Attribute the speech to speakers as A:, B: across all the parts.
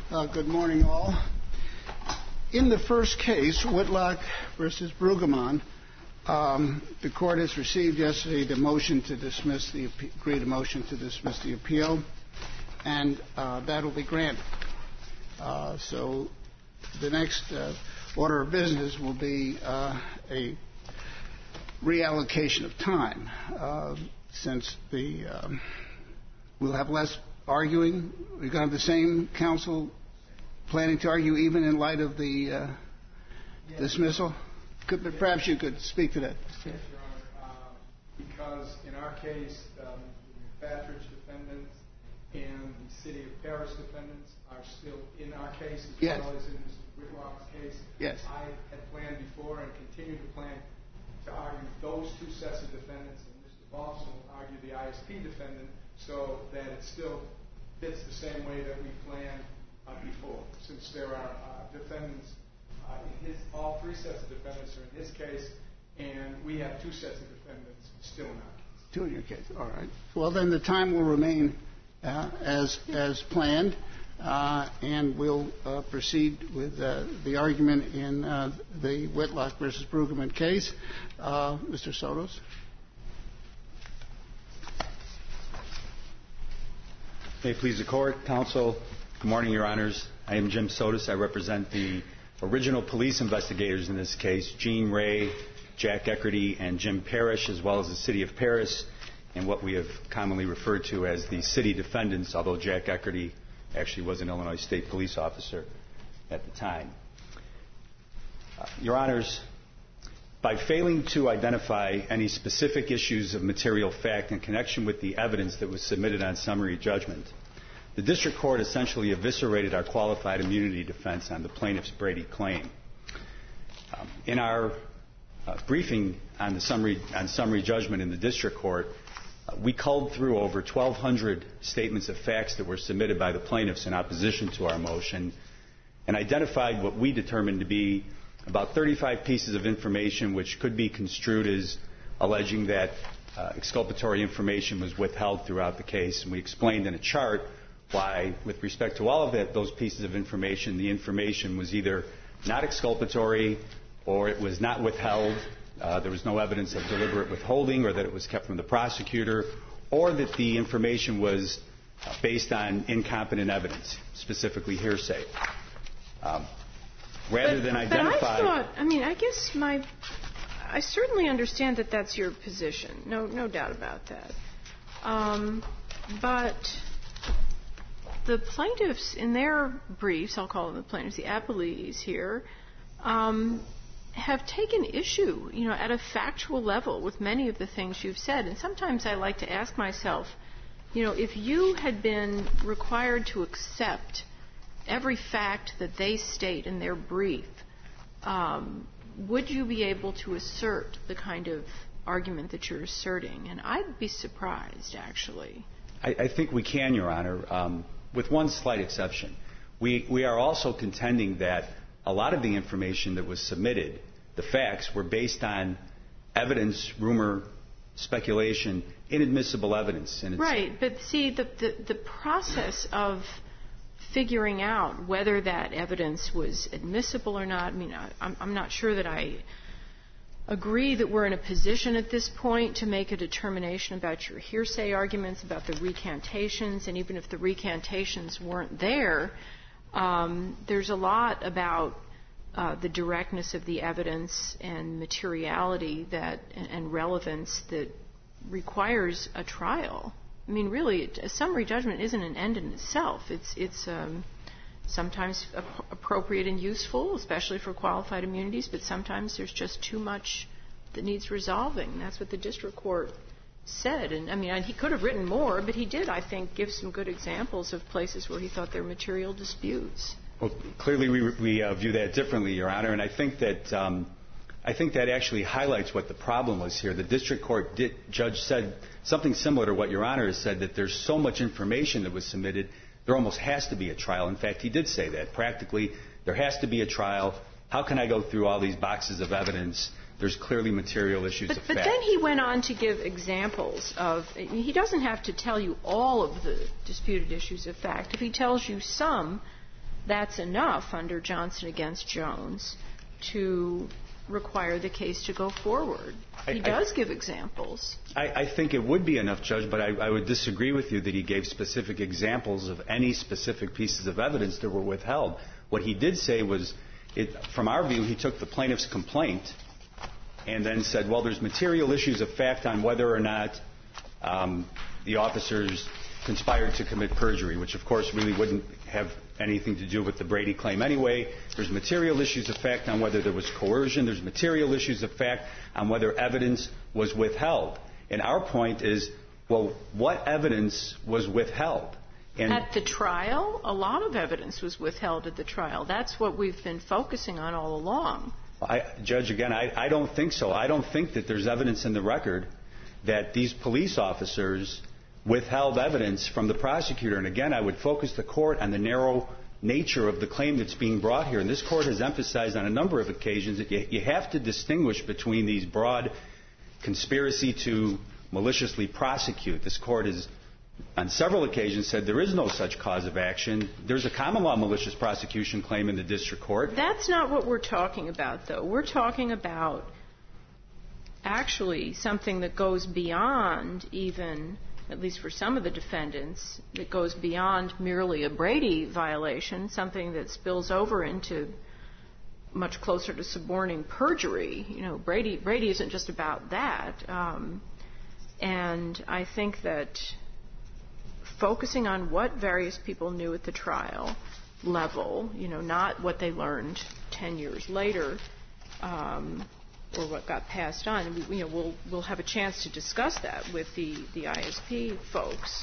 A: Good morning, all. In the first case, Whitlock versus Brueggemann, the court has received yesterday the motion to dismiss the appeal, and that will be granted. So the next order of business will be a reallocation of time, since we'll have less arguing. We're going to have the same counsel planning to argue even in light of the dismissal. Perhaps you could speak to that.
B: Yes, Your Honor. Because in our case, the Battridge defendants and the City of Paris defendants are still in our case, as well as in Mr. Whitlock's case.
A: Yes.
B: I had planned before and continue to plan to argue those two sets of defendants, and Mr. Boston will argue the ISP defendant, so that it still fits the same way that we planned before, since there are defendants all three sets of defendants are in his case, and we have two sets of defendants still in our case.
A: Two in your case. All right. Well, then the time will remain as planned, and we'll proceed with the argument in the Whitlock versus Brueggemann case. Mr. Sotos.
C: May it please the Court, Counsel. Good morning, Your Honors. I am Jim Sotos. I represent the original police investigators in this case, Gene Ray, Jack Eckerty, and Jim Parrish, as well as the City of Paris, and what we have commonly referred to as the city defendants, although Jack Eckerty actually was an Illinois State police officer at the time. Your Honors, by failing to identify any specific issues of material fact in connection with the evidence that was submitted on summary judgment, the district court essentially eviscerated our qualified immunity defense on the plaintiff's Brady claim. In our briefing on summary judgment in the district court, we culled through over 1,200 statements of facts that were submitted by the plaintiffs in opposition to our motion, and identified what we determined to be about 35 pieces of information which could be construed as alleging that exculpatory information was withheld throughout the case. And we explained in a chart why, with respect to all of those pieces of information, the information was either not exculpatory or it was not withheld. There was no evidence of deliberate withholding, or that it was kept from the prosecutor, or that the information was based on incompetent evidence, specifically hearsay. Rather than identify...
D: I certainly understand that that's your position. No doubt about that. But the plaintiffs, in their briefs, I'll call them the plaintiffs, the appellees here, have taken issue, at a factual level with many of the things you've said. And sometimes I like to ask myself, if you had been required to accept every fact that they state in their brief, would you be able to assert the kind of argument that you're asserting? And I'd be surprised, actually.
C: I think we can, Your Honor, with one slight exception. We are also contending that a lot of the information that was submitted, the facts, were based on evidence, rumor, speculation, inadmissible evidence. And
D: right, but see, the process of figuring out whether that evidence was admissible or not, I'm not sure that I agree that we're in a position at this point to make a determination about your hearsay arguments, about the recantations, and even if the recantations weren't there, there's a lot about the directness of the evidence and materiality and relevance that requires a trial. Really, a summary judgment isn't an end in itself. It's sometimes appropriate and useful, especially for qualified immunities, but sometimes there's just too much that needs resolving. That's what the district court said. And, he could have written more, but he did, I think, give some good examples of places where he thought there were material disputes.
C: Well, clearly we view that differently, Your Honor, and I think that actually highlights what the problem was here. The district court judge said something similar to what Your Honor has said, that there's so much information that was submitted, there almost has to be a trial. In fact, he did say that. Practically, there has to be a trial. How can I go through all these boxes of evidence? There's clearly material issues of fact.
D: But then he went on to give examples of, he doesn't have to tell you all of the disputed issues of fact. If he tells you some, that's enough under Johnson against Jones to require the case to go forward. He does give examples.
C: I think it would be enough, Judge, but I would disagree with you that he gave specific examples of any specific pieces of evidence that were withheld. What he did say was, from our view, he took the plaintiff's complaint and then said, well, there's material issues of fact on whether or not the officers conspired to commit perjury, which, of course, really wouldn't have anything to do with the Brady claim anyway. There's material issues of fact on whether there was coercion. There's material issues of fact on whether evidence was withheld. And our point is, well, what evidence was withheld? And
D: at the trial, a lot of evidence was withheld at the trial. That's what we've been focusing on all along.
C: Judge, again, I don't think so. I don't think that there's evidence in the record that these police officers withheld evidence from the prosecutor. And again, I would focus the court on the narrow nature of the claim that's being brought here. And this court has emphasized on a number of occasions that you have to distinguish between these broad conspiracy to maliciously prosecute. This court has, on several occasions, said there is no such cause of action. There's a common law malicious prosecution claim in the district court.
D: That's not what we're talking about, though. We're talking about actually something that goes beyond even, at least for some of the defendants, that goes beyond merely a Brady violation, something that spills over into much closer to suborning perjury. You know, Brady isn't just about that. And I think that focusing on what various people knew at the trial level, you know, not what they learned 10 years later, or what got passed on. You know, we'll have a chance to discuss that with the ISP folks.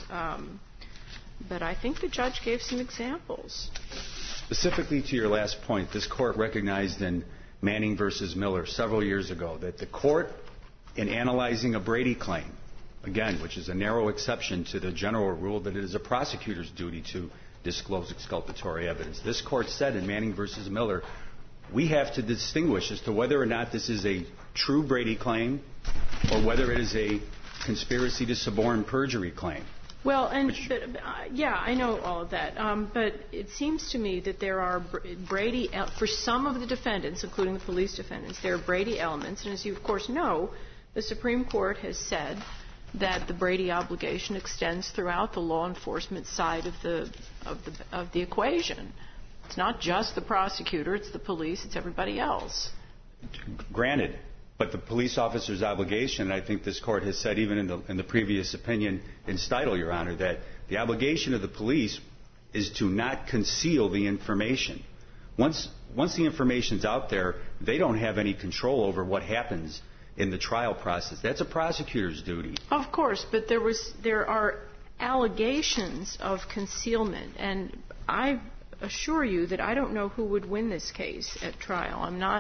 D: But I think the judge gave some examples.
C: Specifically to your last point, this court recognized in Manning versus Miller several years ago that the court, in analyzing a Brady claim, again, which is a narrow exception to the general rule that it is a prosecutor's duty to disclose exculpatory evidence, this court said in Manning versus Miller, we have to distinguish as to whether or not this is a true Brady claim or whether it is a conspiracy to suborn perjury claim.
D: Well, yeah, I know all of that. But it seems to me that there are Brady, for some of the defendants, including the police defendants, there are Brady elements. And as you, of course, know, the Supreme Court has said that the Brady obligation extends throughout the law enforcement side of the equation. It's not just the prosecutor, it's the police, it's everybody else.
C: Granted, but the police officer's obligation, and I think this court has said even in the previous opinion in Steidle, Your Honor, that the obligation of the police is to not conceal the information. Once the information's out there, they don't have any control over what happens in the trial process. That's a prosecutor's duty.
D: Of course, but there are allegations of concealment, and I assure you that I don't know who would win this case at trial. I'm not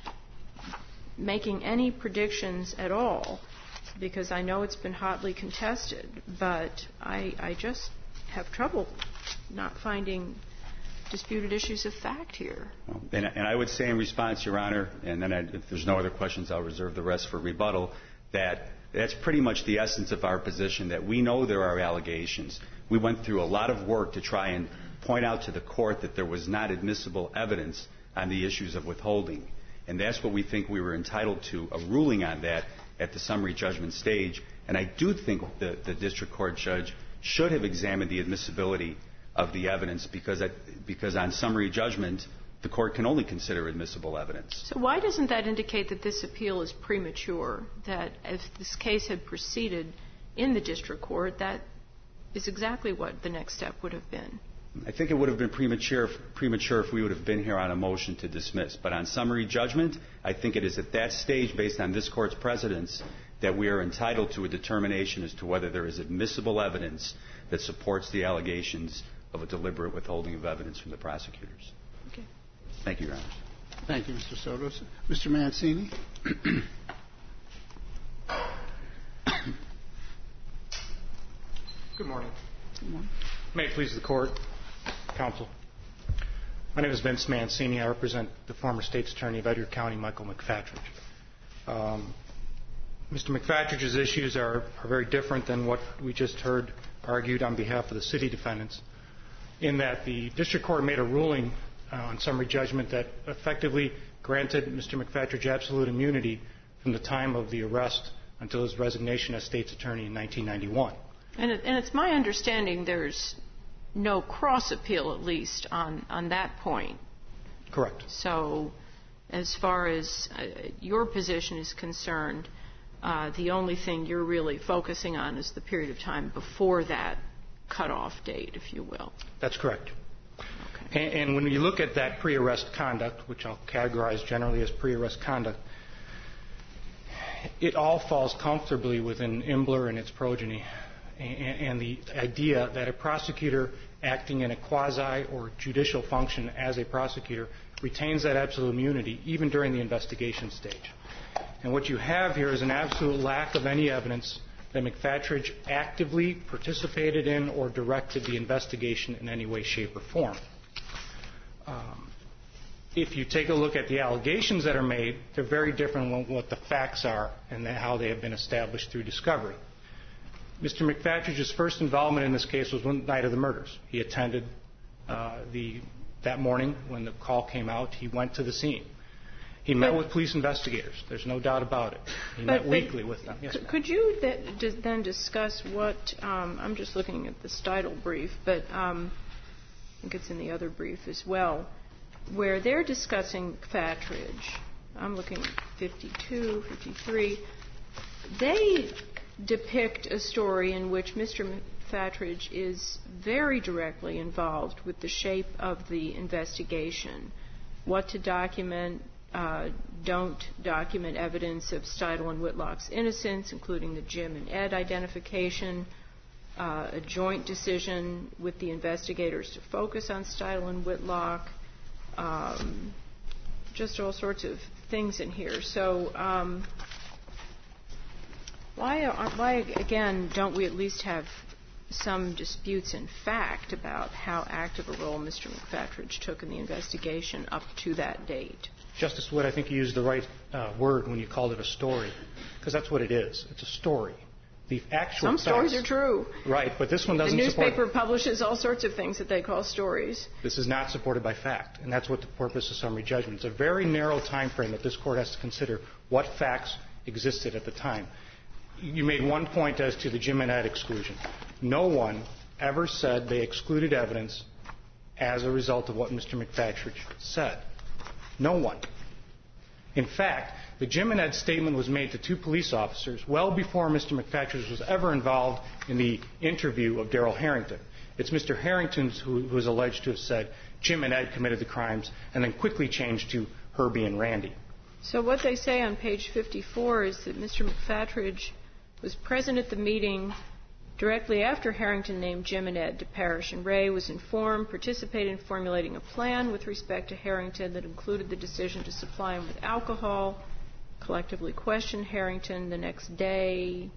D: making any predictions at all because I know it's been hotly contested, but I just have trouble not finding disputed issues of fact here.
C: And I would say in response, Your Honor, and then if there's no other questions, I'll reserve the rest for rebuttal, that's pretty much the essence of our position, that we know there are allegations. We went through a lot of work to try and point out to the court that there was not admissible evidence on the issues of withholding. And that's what we think we were entitled to, a ruling on that at the summary judgment stage. And I do think the district court judge should have examined the admissibility of the evidence because on summary judgment, the court can only consider admissible evidence.
D: So why doesn't that indicate that this appeal is premature, that if this case had proceeded in the district court, that is exactly what the next step would have been?
C: I think it would have been premature if we would have been here on a motion to dismiss. But on summary judgment, I think it is at that stage, based on this court's precedents, that we are entitled to a determination as to whether there is admissible evidence that supports the allegations of a deliberate withholding of evidence from the prosecutors.
D: Okay.
C: Thank you, Your Honor.
A: Thank you, Mr. Sotos. Mr. Mancini.
E: Good morning.
A: Good morning.
E: May it please the court, counsel. My name is Vince Mancini. I represent the former state's attorney of Edgar County, Michael McFatridge. Mr. McFatridge's issues are very different than what we just heard argued on behalf of the city defendants. in that the district court made a ruling on summary judgment that effectively granted Mr. McFatridge absolute immunity from the time of the arrest until his resignation as state's attorney in 1991.
D: And it's my understanding there's no cross appeal, at least, on that point.
E: Correct.
D: So as far as your position is concerned, the only thing you're really focusing on is the period of time before that cutoff date, if you will.
E: That's correct.
D: Okay.
E: And when you look at that pre-arrest conduct, which I'll categorize generally as pre-arrest conduct, it all falls comfortably within Imbler and its progeny, and the idea that a prosecutor acting in a quasi or judicial function as a prosecutor retains that absolute immunity even during the investigation stage. And what you have here is an absolute lack of any evidence that McFatridge actively participated in or directed the investigation in any way, shape, or form. If you take a look at the allegations that are made, they're very different from what the facts are and how they have been established through discovery. Mr. McFatridge's first involvement in this case was one night of the murders. He attended that morning when the call came out. He went to the scene. He met with police investigators. There's no doubt about it. He met weekly with them. Yes,
D: could you then discuss what I'm just looking at the Steidle brief, but I think it's in the other brief as well, where they're discussing McFatridge. I'm looking at 52, 53. They depict a story in which Mr. McFatridge is very directly involved with the shape of the investigation, what to document, don't document evidence of Steidle and Whitlock's innocence, including the Jim and Ed identification, a joint decision with the investigators to focus on Steidle and Whitlock, just all sorts of things in here. So why, again, don't we at least have some disputes in fact about how active a role Mr. McFatridge took in the investigation up to that date?
E: Justice Wood, I think you used the right word when you called it a story, because that's what it is. It's a story. The actual
D: Some stories are true.
E: Right, but this one doesn't
D: The
E: support...
D: newspaper publishes all sorts of things that they call stories.
E: This is not supported by fact, and that's what the purpose of summary judgment. It's a very narrow time frame that this Court has to consider what facts existed at the time. You made one point as to the Jim and Ed exclusion. No one ever said they excluded evidence as a result of what Mr. McFatridge said. No one. In fact, the Jim and Ed statement was made to two police officers well before Mr. McFatridge was ever involved in the interview of Darrell Harrington. It's Mr. Harrington who was alleged to have said Jim and Ed committed the crimes and then quickly changed to Herbie and Randy.
D: So what they say on page 54 is that Mr. McFatridge was present at the meeting directly after Harrington named Jim and Ed to Parrish and Ray, was informed, participated in formulating a plan with respect to Harrington that included the decision to supply him with alcohol, collectively questioned Harrington the next day,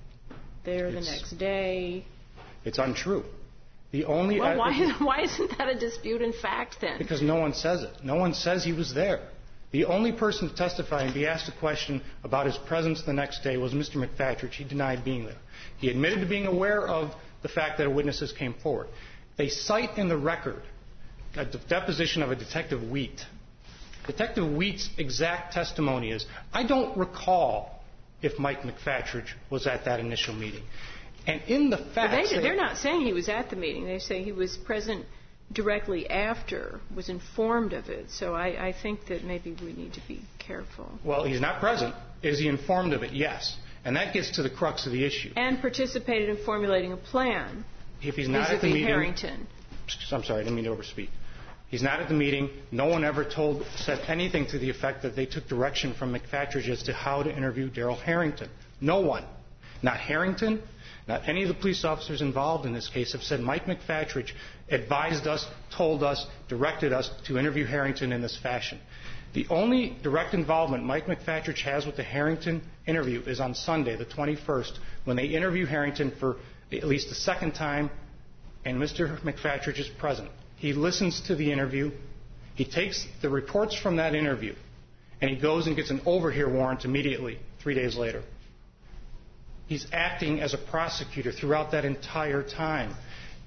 D: the next day.
E: It's untrue. The only...
D: Well, why isn't that a dispute in fact then?
E: Because no one says it. No one says he was there. The only person to testify and be asked a question about his presence the next day was Mr. McFatridge. He denied being there. He admitted to being aware of the fact that witnesses came forward. They cite in the record a deposition of a Detective Wheat. Detective Wheat's exact testimony is, I don't recall if Mike McFatridge was at that initial meeting. And in the facts...
D: They're not saying he was at the meeting. They say he was present directly after, was informed of it. So I think that maybe we need to be careful.
E: Well, he's not present. Is he informed of it? Yes. And that gets to the crux of the issue.
D: And participated in formulating a plan.
E: If he's not at the meeting...
D: Harrington.
E: I'm sorry, I didn't mean to overspeak. He's not at the meeting. No one ever said anything to the effect that they took direction from McFatridge as to how to interview Darrell Harrington. No one. Not Harrington, not any of the police officers involved in this case have said Mike McFatridge advised us, told us, directed us to interview Harrington in this fashion. The only direct involvement Mike McFatridge has with the Harrington interview is on Sunday, the 21st, when they interview Harrington for at least the second time, and Mr. McFatridge is present. He listens to the interview. He takes the reports from that interview, and he goes and gets an overhear warrant immediately, 3 days later. He's acting as a prosecutor throughout that entire time.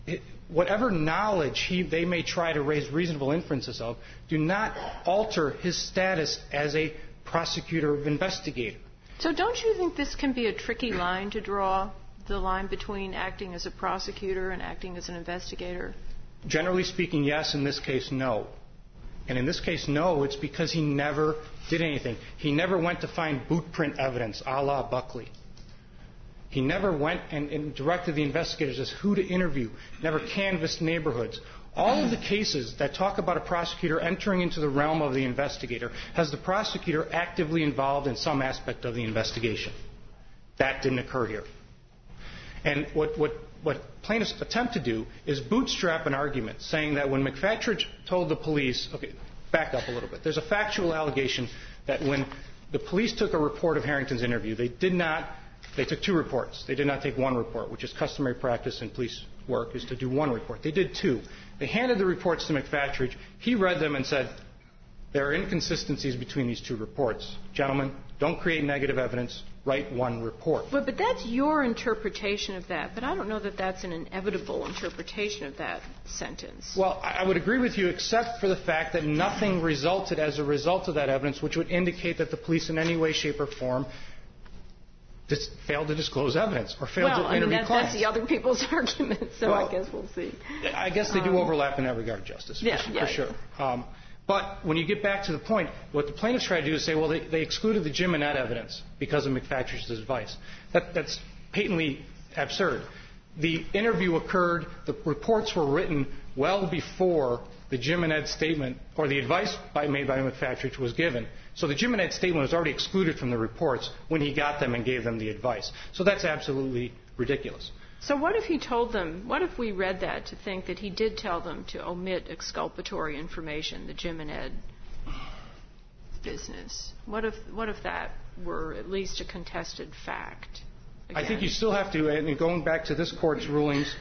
E: whatever knowledge they may try to raise reasonable inferences of do not alter his status as a prosecutor or investigator.
D: So don't you think this can be a tricky line to draw, the line between acting as a prosecutor and acting as an investigator?
E: Generally speaking, yes. In this case, no. And in this case, no, it's because he never did anything. He never went to find boot print evidence, a la Buckley. He never went and directed the investigators as who to interview, never canvassed neighborhoods. All of the cases that talk about a prosecutor entering into the realm of the investigator has the prosecutor actively involved in some aspect of the investigation. That didn't occur here. And what plaintiffs attempt to do is bootstrap an argument, saying that when McFatridge told the police, okay, back up a little bit. There's a factual allegation that when the police took a report of Harrington's interview, they took 2 reports. They did not take 1 report, which is customary practice in police work, is to do 1 report. They did 2. They handed the reports to McFatridge. He read them and said, there are inconsistencies between these 2 reports. Gentlemen, don't create negative evidence. Write 1 report.
D: But that's your interpretation of that. But I don't know that that's an inevitable interpretation of that sentence.
E: Well, I would agree with you, except for the fact that nothing resulted as a result of that evidence, which would indicate that the police in any way, shape, or form failed to disclose evidence or failed to interview clients.
D: That's the other people's argument, so I guess we'll see.
E: I guess they do overlap in that regard, Justice, for sure. But when you get back to the point, what the plaintiffs try to do is say, well, they excluded the Jim and Ed evidence because of McFatridge's advice. That's patently absurd. The interview occurred, the reports were written well before the Jim and Ed statement or the advice made by McFatridge was given. So the Jim and Ed statement was already excluded from the reports when he got them and gave them the advice. So that's absolutely ridiculous.
D: So what if he told them, what if we read that to think that he did tell them to omit exculpatory information, the Jim and Ed business? What if that were at least a contested fact? Again?
E: I think you still have to, and going back to this Court's rulings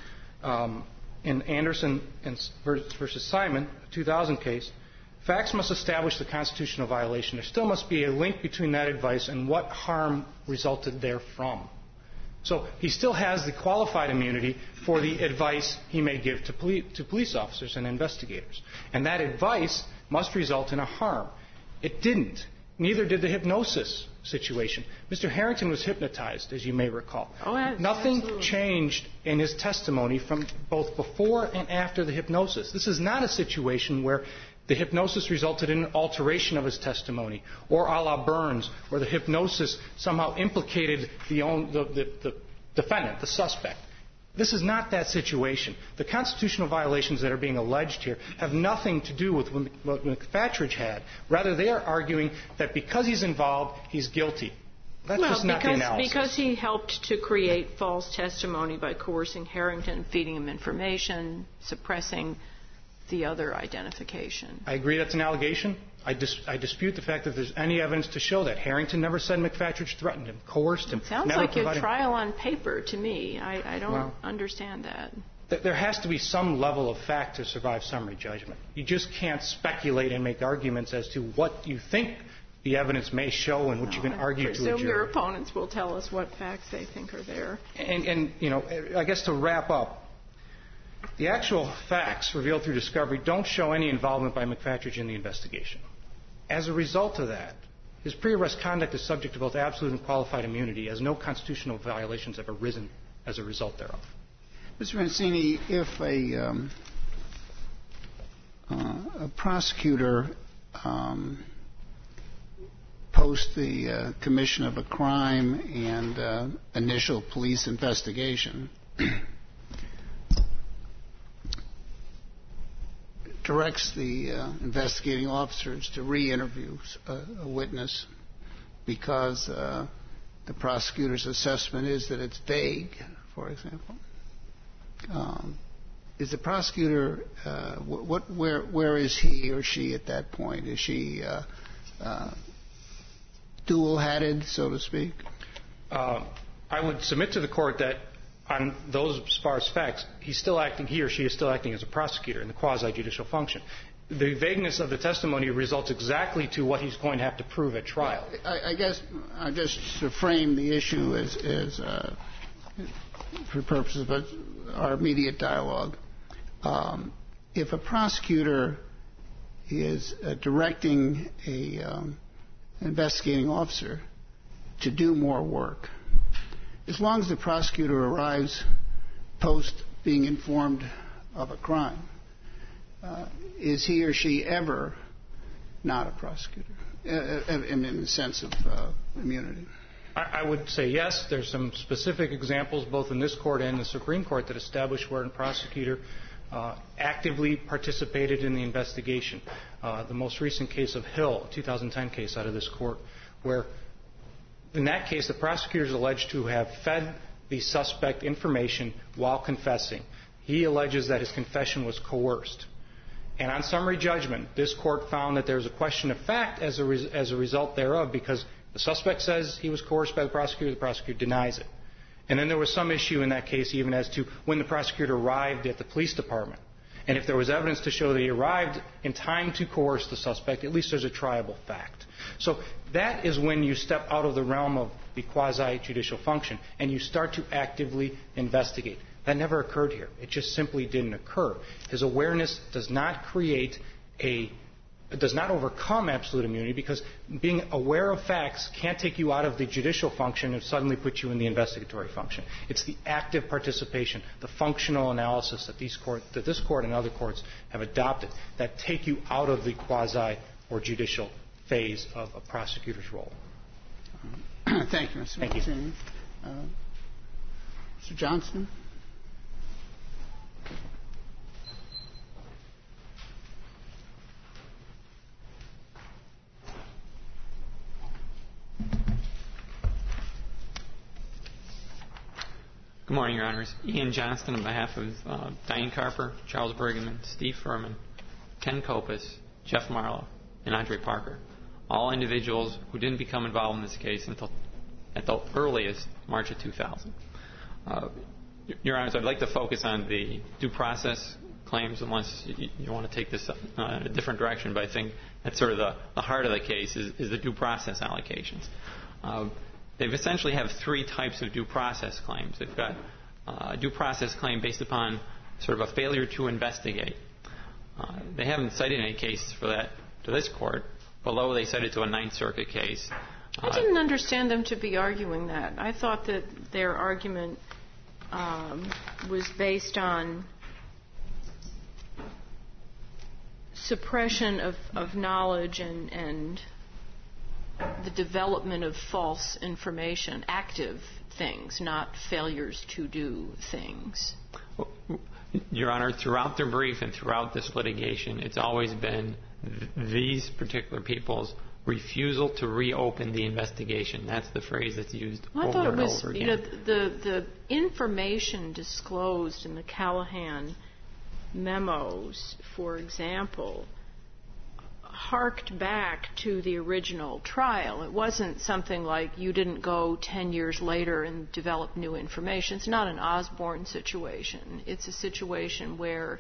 E: in Anderson versus Simon, a 2000 case, facts must establish the constitutional violation. There still must be a link between that advice and what harm resulted therefrom. So he still has the qualified immunity for the advice he may give to police officers and investigators. And that advice must result in a harm. It didn't. Neither did the hypnosis situation. Mr. Harrington was hypnotized, as you may recall. Nothing absolutely changed in his testimony from both before and after the hypnosis. This is not a situation where the hypnosis resulted in an alteration of his testimony, or a la Burns, where the hypnosis somehow implicated the defendant, the suspect. This is not that situation. The constitutional violations that are being alleged here have nothing to do with what McFatridge had. Rather, they are arguing that because he's involved, he's guilty. That's just not the analysis. Because
D: he helped to create false testimony by coercing Harrington, feeding him information, suppressing the other identification.
E: I agree that's an allegation. I dispute the fact that there's any evidence to show that. Harrington never said McFatridge threatened him, coerced him.
D: It sounds like a trial on paper to me. I don't understand that.
E: There has to be some level of fact to survive summary judgment. You just can't speculate and make arguments as to what you think the evidence may show and what you can argue to a jury.
D: I presume your opponents will tell us what facts they think are there.
E: And you know, I guess to wrap up, the actual facts revealed through discovery don't show any involvement by McFatridge in the investigation. As a result of that, his pre-arrest conduct is subject to both absolute and qualified immunity, as no constitutional violations have arisen as a result thereof.
A: Mr. Mancini, if a prosecutor post the commission of a crime and initial police investigation directs the investigating officers to re-interview a witness because the prosecutor's assessment is that it's vague, for example. Is the prosecutor, where is he or she at that point? Is she dual-hatted, so to speak?
E: I would submit to the court that on those sparse facts, he or she is still acting as a prosecutor in the quasi-judicial function. The vagueness of the testimony results exactly to what he's going to have to prove at trial.
A: I guess I just to frame the issue as for purposes of our immediate dialogue, if a prosecutor is directing an investigating officer to do more work, as long as the prosecutor arrives post being informed of a crime, is he or she ever not a prosecutor in the sense of immunity?
E: I would say yes. There's some specific examples both in this court and the Supreme Court that establish where a prosecutor actively participated in the investigation. The most recent case of Hill, a 2010 case out of this court, where in that case the prosecutor is alleged to have fed the suspect information while confessing. He alleges that his confession was coerced. And on summary judgment, this court found that there was a question of fact as a result thereof, because the suspect says he was coerced by the prosecutor denies it. And then there was some issue in that case even as to when the prosecutor arrived at the police department. And if there was evidence to show that he arrived in time to coerce the suspect, at least there's a triable fact. So that is when you step out of the realm of the quasi-judicial function and you start to actively investigate. That never occurred here. It just simply didn't occur. His awareness does not overcome absolute immunity, because being aware of facts can't take you out of the judicial function and suddenly put you in the investigatory function. It's the active participation, the functional analysis that this court and other courts have adopted that take you out of the quasi or judicial phase of a prosecutor's role.
A: Thank you, Mr.
E: Thank you.
A: Mr. Johnston?
F: Good morning, Your Honors. Ian Johnston on behalf of Diane Carper, Charles Bergman, Steve Furman, Ken Kopis, Jeff Marlowe, and Andre Parker. All individuals who didn't become involved in this case until at the earliest March of 2000. Your Honors, I'd like to focus on the due process claims, unless you want to take this in a different direction, but I think that's sort of the heart of the case is the due process allocations. They essentially have three types of due process claims. They've got a due process claim based upon sort of a failure to investigate. They haven't cited any cases for that to this court. Below, they cited to a Ninth Circuit case.
D: I didn't understand them to be arguing that. I thought that their argument was based on suppression of knowledge and the development of false information, active things, not failures to do things.
F: Your Honor, throughout their brief and throughout this litigation, it's always been these particular people's refusal to reopen the investigation. That's the phrase that's used over and over again.
D: I thought it was, the information disclosed in the Callahan memos, for example, harked back to the original trial. It wasn't something like you didn't go 10 years later and develop new information. It's not an Osborne situation. It's a situation where,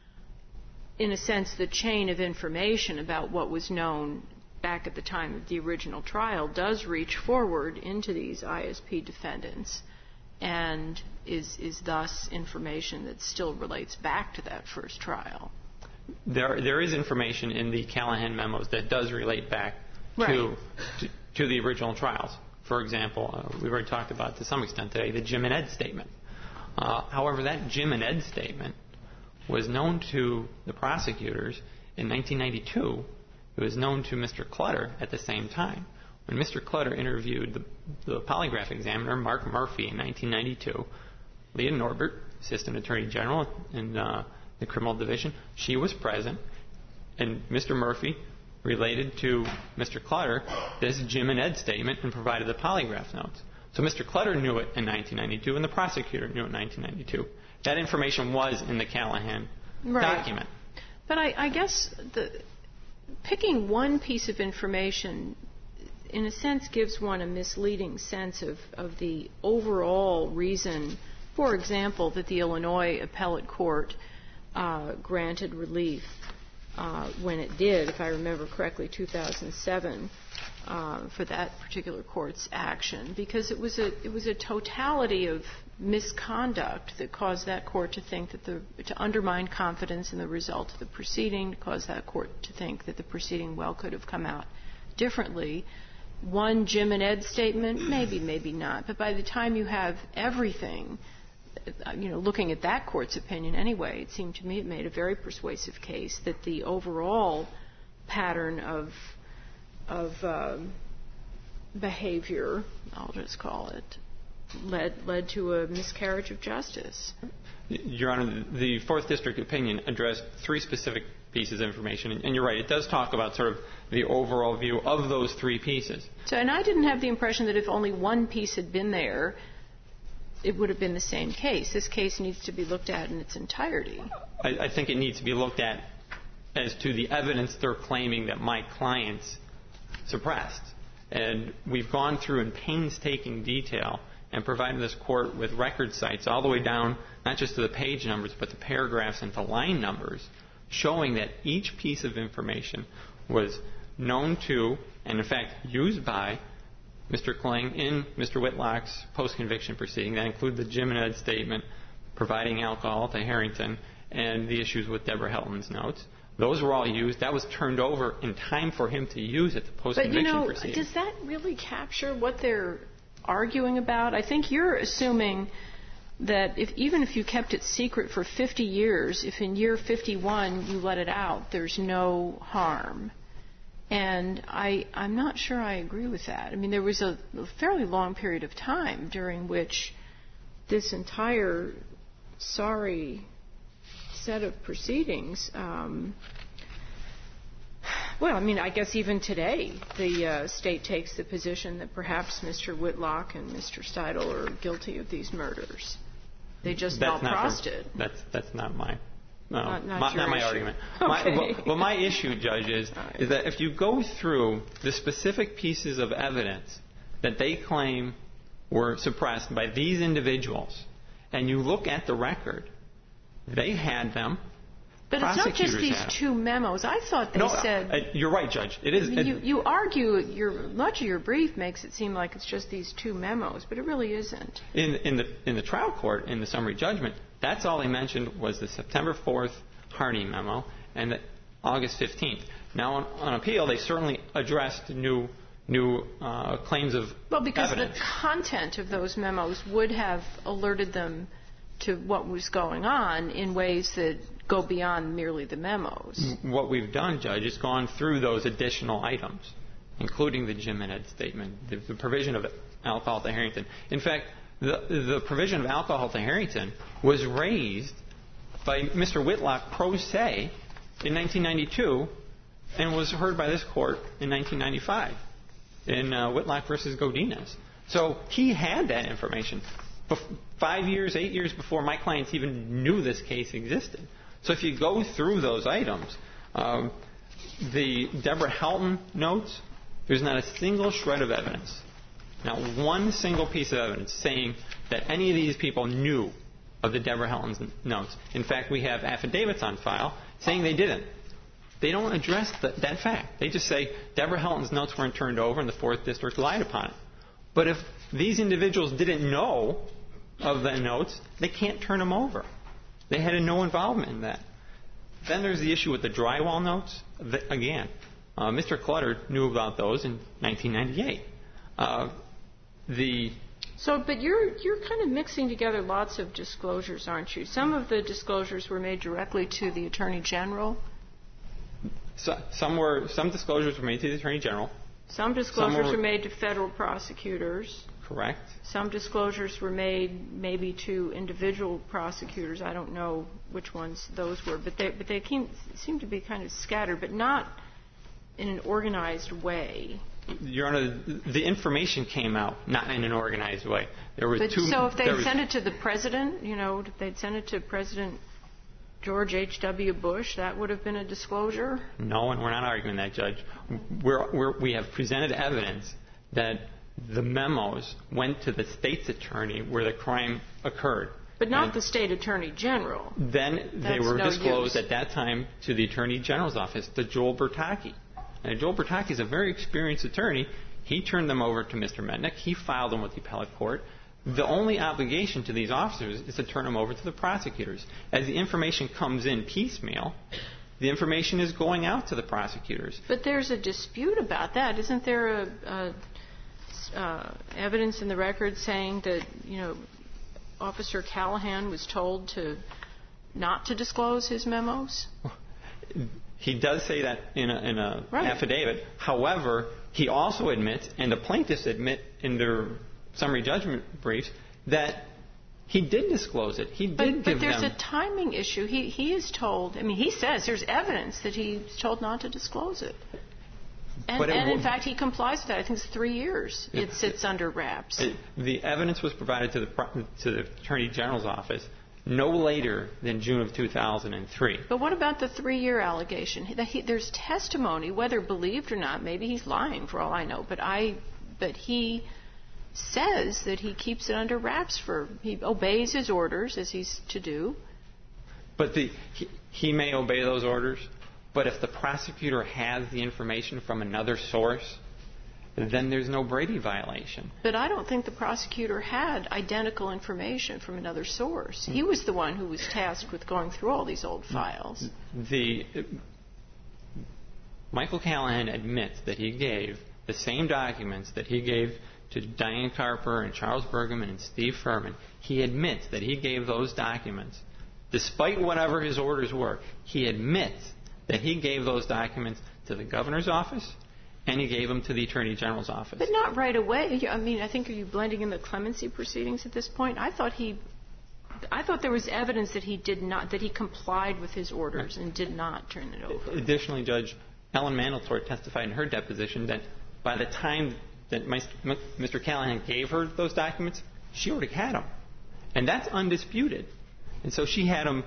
D: in a sense, the chain of information about what was known back at the time of the original trial does reach forward into these ISP defendants and is thus information that still relates back to that first trial.
F: There is information in the Callahan memos that does relate back to the original trials. For example, we've already talked about to some extent today the Jim and Ed statement. However, that Jim and Ed statement was known to the prosecutors in 1992. It was known to Mr. Clutter at the same time. When Mr. Clutter interviewed the polygraph examiner, Mark Murphy, in 1992, Leah Norbert, Assistant Attorney General in the Criminal Division, she was present, and Mr. Murphy related to Mr. Clutter this Jim and Ed statement and provided the polygraph notes. So Mr. Clutter knew it in 1992, and the prosecutor knew it in 1992. That information was in the Callahan document.
D: But I guess picking one piece of information, in a sense, gives one a misleading sense of the overall reason, for example, that the Illinois Appellate Court granted relief when it did, if I remember correctly, 2007, for that particular court's action, because it was a totality of misconduct that caused that court to think that to undermine confidence in the result of the proceeding, to cause that court to think that the proceeding well could have come out differently. One Jim and Ed statement, maybe not. But by the time you have everything, looking at that court's opinion anyway, it seemed to me it made a very persuasive case that the overall pattern of behavior, I'll just call it, led to a miscarriage of justice.
F: Your Honor, the Fourth District opinion addressed three specific pieces of information, and you're right, it does talk about sort of the overall view of those three pieces.
D: So, and I didn't have the impression that if only one piece had been there, it would have been the same case. This case needs to be looked at in its entirety.
F: I think it needs to be looked at as to the evidence they're claiming that my clients suppressed. And we've gone through in painstaking detail and provided this court with record sites all the way down, not just to the page numbers, but the paragraphs and to line numbers, showing that each piece of information was known to, and in fact used by, Mr. Kling in Mr. Whitlock's post-conviction proceeding. That include the Jim and Ed statement, providing alcohol to Harrington, and the issues with Deborah Helton's notes. Those were all used. That was turned over in time for him to use at the post-conviction proceeding.
D: Does that really capture what they're arguing about? I think you're assuming that even if you kept it secret for 50 years, if in year 51 you let it out, there's no harm. And I'm not sure I agree with that. I mean, there was a fairly long period of time during which this entire sorry set of proceedings, well, I mean, I guess even today the state takes the position that perhaps Mr. Whitlock and Mr. Steidel are guilty of these murders. They just malprosed it.
F: That's not my...
D: Not
F: my argument.
D: Okay.
F: Well, my issue, Judge, is that if you go through the specific pieces of evidence that they claim were suppressed by these individuals, and you look at the record, they had them.
D: But it's not just these two memos. I thought they said...
F: You're right, Judge. It is.
D: I mean, you argue, much of your brief makes it seem like it's just these two memos, but it really isn't.
F: In the trial court, in the summary judgment, that's all they mentioned was the September 4th Harney memo and the August 15th. Now, on appeal, they certainly addressed new claims of
D: Well, because
F: evidence.
D: The content of those memos would have alerted them to what was going on in ways that go beyond merely the memos.
F: What we've done, Judge, is gone through those additional items, including the Jim and Ed statement, the provision of alcohol to Harrington. In fact, the provision of alcohol to Harrington was raised by Mr. Whitlock pro se in 1992 and was heard by this court in 1995 in Whitlock versus Godinez. So he had that information 5 years, 8 years before my clients even knew this case existed. So if you go through those items, the Deborah Helton notes, there's not a single shred of evidence, not one single piece of evidence saying that any of these people knew of the Deborah Helton's notes. In fact, we have affidavits on file saying they didn't. They don't address that fact. They just say Deborah Helton's notes weren't turned over and the 4th District relied upon it. But if these individuals didn't know of the notes, they can't turn them over. They had no involvement in that. Then there's the issue with the drywall notes. Again, Mr. Clutter knew about those in 1998.
D: But you're kind of mixing together lots of disclosures, aren't you? Some of the disclosures were made directly to the Attorney General.
F: Some disclosures were made to the Attorney General.
D: Some disclosures were made to federal prosecutors.
F: Correct.
D: Some disclosures were made maybe to individual prosecutors. I don't know which ones those were, but they seem to be kind of scattered, but not in an organized way.
F: Your Honor, the information came out not in an organized way. There were
D: So if they'd sent it to the president, if they'd sent it to President George H.W. Bush, that would have been a disclosure?
F: No, and we're not arguing that, Judge. We have presented evidence that the memos went to the state's attorney where the crime occurred.
D: But not the state attorney general.
F: Then they were disclosed at that time to the Attorney General's office, to Joel Bertocchi. And Joel Bertocchi is a very experienced attorney. He turned them over to Mr. Mednick. He filed them with the appellate court. The only obligation to these officers is to turn them over to the prosecutors. As the information comes in piecemeal, the information is going out to the prosecutors.
D: But there's a dispute about that. Isn't there evidence in the record saying that, Officer Callahan was told not to disclose his memos?
F: He does say that in a affidavit. However, he also admits, and the plaintiffs admit in their summary judgment briefs, that he did disclose it. He did give them...
D: But there's a timing issue. He is told... he says there's evidence that he's told not to disclose it. And in fact, he complies with that. I think it's 3 years it sits under wraps.
F: The evidence was provided to the Attorney General's office no later than June of 2003.
D: But what about the 3-year allegation? There's testimony, whether believed or not. Maybe he's lying, for all I know. But he says that he keeps it under wraps he obeys his orders, as he's to do.
F: But he may obey those orders, but if the prosecutor has the information from another source, then there's no Brady violation.
D: But I don't think the prosecutor had identical information from another source. He was the one who was tasked with going through all these old files.
F: Michael Callahan admits that he gave the same documents that he gave to Diane Carper and Charles Bergman and Steve Furman. He admits that he gave those documents, despite whatever his orders were. He admits that he gave those documents to the governor's office, and he gave them to the Attorney General's office.
D: But not right away. I think, are you blending in the clemency proceedings at this point? I thought there was evidence that he did not, that he complied with his orders and did not turn it over.
F: Additionally, Judge Ellen Mandeltort testified in her deposition that by the time that Mr. Callahan gave her those documents, she already had them. And that's undisputed. And so she had them,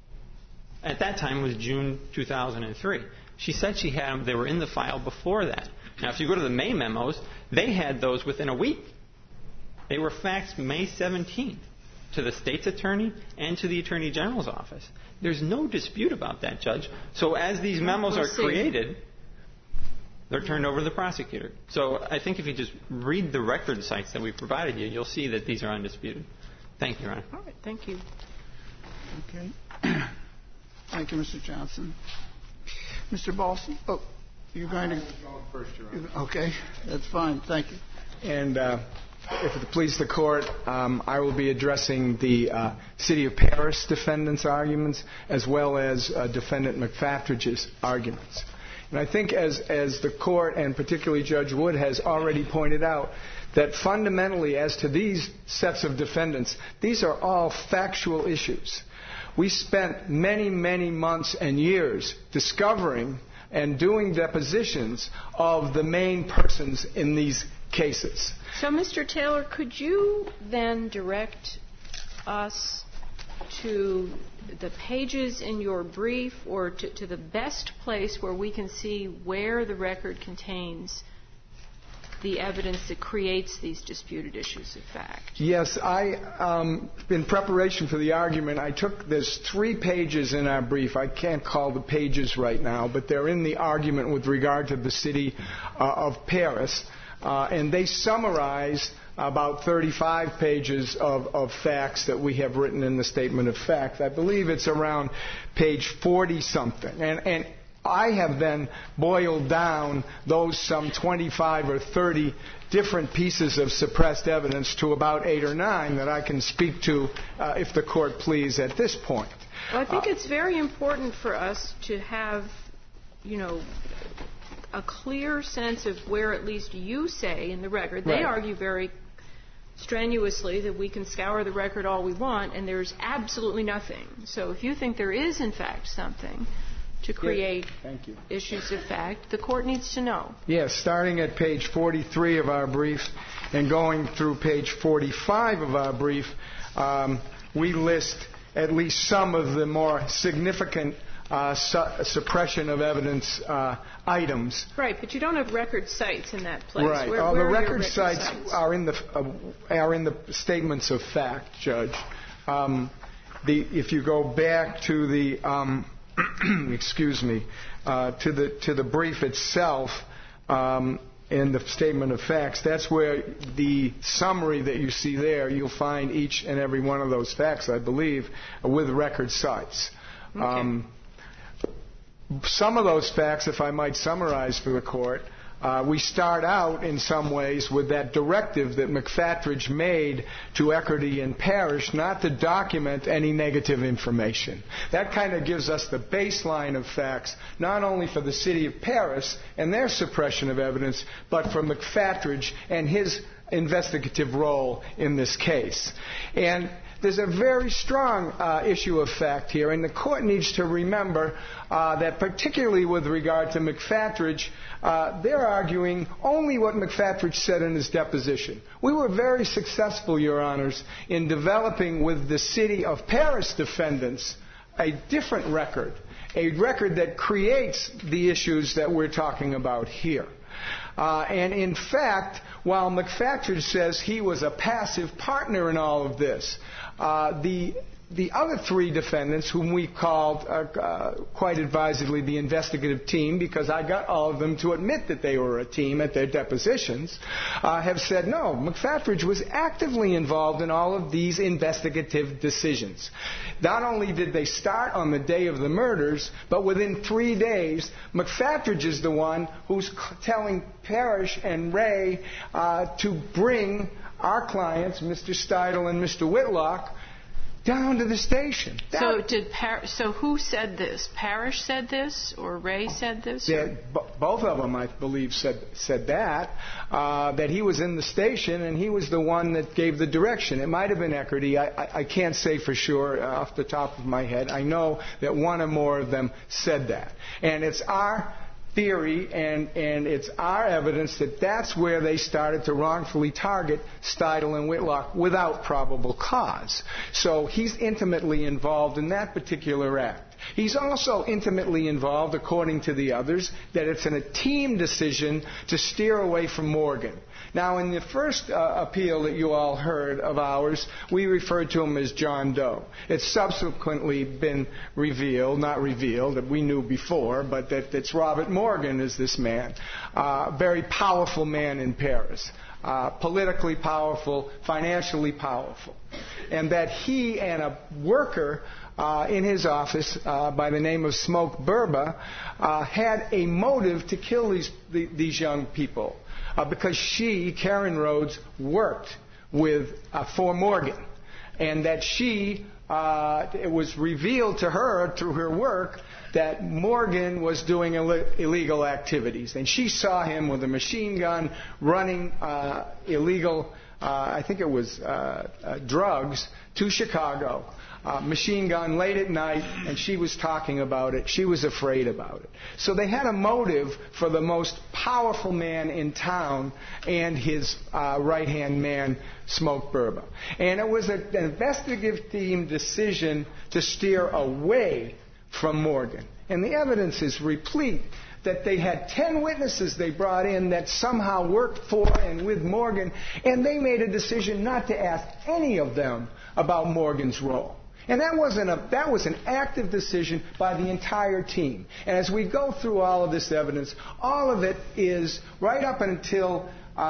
F: at that time was June 2003. She said she had them, they were in the file before that. Now, if you go to the May memos, they had those within a week. They were faxed May 17th to the state's attorney and to the Attorney General's office. There's no dispute about that, Judge. So as these memos are created, they're turned over to the prosecutor. So I think if you just read the record sites that we provided you, you'll see that these are undisputed. Thank you, Your Honor.
D: All right, thank you.
A: Okay. Thank you, Mr. Johnson. Mr. Balson? Oh, you're going to...
B: First, Your Honor.
A: Okay, that's fine. Thank you.
G: And if it pleases the Court, I will be addressing the City of Paris defendants' arguments as well as Defendant McFattridge's arguments. And I think as the Court, and particularly Judge Wood, has already pointed out, that fundamentally as to these sets of defendants, these are all factual issues. We spent many, many months and years discovering and doing depositions of the main persons in these cases.
D: So, Mr. Taylor, could you then direct us to the pages in your brief or to the best place where we can see where the record contains the evidence that creates these disputed issues of fact?
G: Yes, in preparation for the argument, there's 3 pages in our brief. I can't call the pages right now, but they're in the argument with regard to the City of Paris. And they summarize about 35 pages of facts that we have written in the Statement of Fact. I believe it's around page 40-something. And I have then boiled down those some 25 or 30 different pieces of suppressed evidence to about 8 or 9 that I can speak to, if the Court please, at this point.
D: Well, I think it's very important for us to have, a clear sense of where at least you say in the record. They argue very strenuously that we can scour the record all we want, and there's absolutely nothing. So if you think there is, in fact, something to create issues of fact, the Court needs to know.
G: Yes, starting at page 43 of our brief and going through page 45 of our brief, we list at least some of the more significant suppression of evidence items.
D: Right, but you don't have record cites in that place.
G: Right.
D: Where
G: the
D: are
G: record cites are in the statements of fact, Judge. If you go back to the excuse me, to the brief itself, in the statement of facts. That's where the summary that you see there, you'll find each and every one of those facts, I believe, with record sites.
D: Okay.
G: Some of those facts, if I might summarize for the court, we start out in some ways with that directive that McFatridge made to Eckerty and Parrish not to document any negative information. That kind of gives us the baseline of facts, not only for the city of Paris and their suppression of evidence, but for McFatridge and his investigative role in this case. And there's a very strong issue of fact here, and the court needs to remember that particularly with regard to McFatridge, they're arguing only what McFatridge said in his deposition. We were very successful, Your Honors, in developing with the city of Paris defendants a different record, a record that creates the issues that we're talking about here. And in fact, while McFatridge says he was a passive partner in all of this, the other three defendants, whom we called quite advisedly the investigative team, because I got all of them to admit that they were a team at their depositions, have said, no, McFatridge was actively involved in all of these investigative decisions. Not only did they start on the day of the murders, but within 3 days, McFatridge is the one who's telling Parrish and Ray to bring our clients, Mr. Steidel and Mr. Whitlock, down to the station.
D: So who said this? Parrish said this, or Ray said this?
G: Yeah, both of them, I believe, said that he was in the station and he was the one that gave the direction. It might have been Eckerty. I can't say for sure off the top of my head. I know that one or more of them said that. And it's our theory and it's our evidence that that's where they started to wrongfully target Steidel and Whitlock without probable cause. So he's intimately involved in that particular act. He's also intimately involved, according to the others, that it's a team decision to steer away from Morgan. Now, in the first appeal that you all heard of ours, we referred to him as John Doe. It's subsequently been revealed, not revealed, that we knew before, but that it's Robert Morgan is this man. Very powerful man in Paris. Politically powerful, financially powerful. And that he and a worker in his office by the name of Smoke Burba had a motive to kill these young people. Because she, Karen Rhodes, worked for Morgan. And that it was revealed to her through her work that Morgan was doing illegal activities. And she saw him with a machine gun running illegal, I think it was drugs, to Chicago. Machine gun late at night, and she was talking about it. She was afraid about it. So they had a motive for the most powerful man in town and his right-hand man, Smoke Burba. And it was an investigative team decision to steer away from Morgan. And the evidence is replete that they had 10 witnesses they brought in that somehow worked for and with Morgan, and they made a decision not to ask any of them about Morgan's role. And that was an active decision by the entire team. And as we go through all of this evidence, all of it is right up until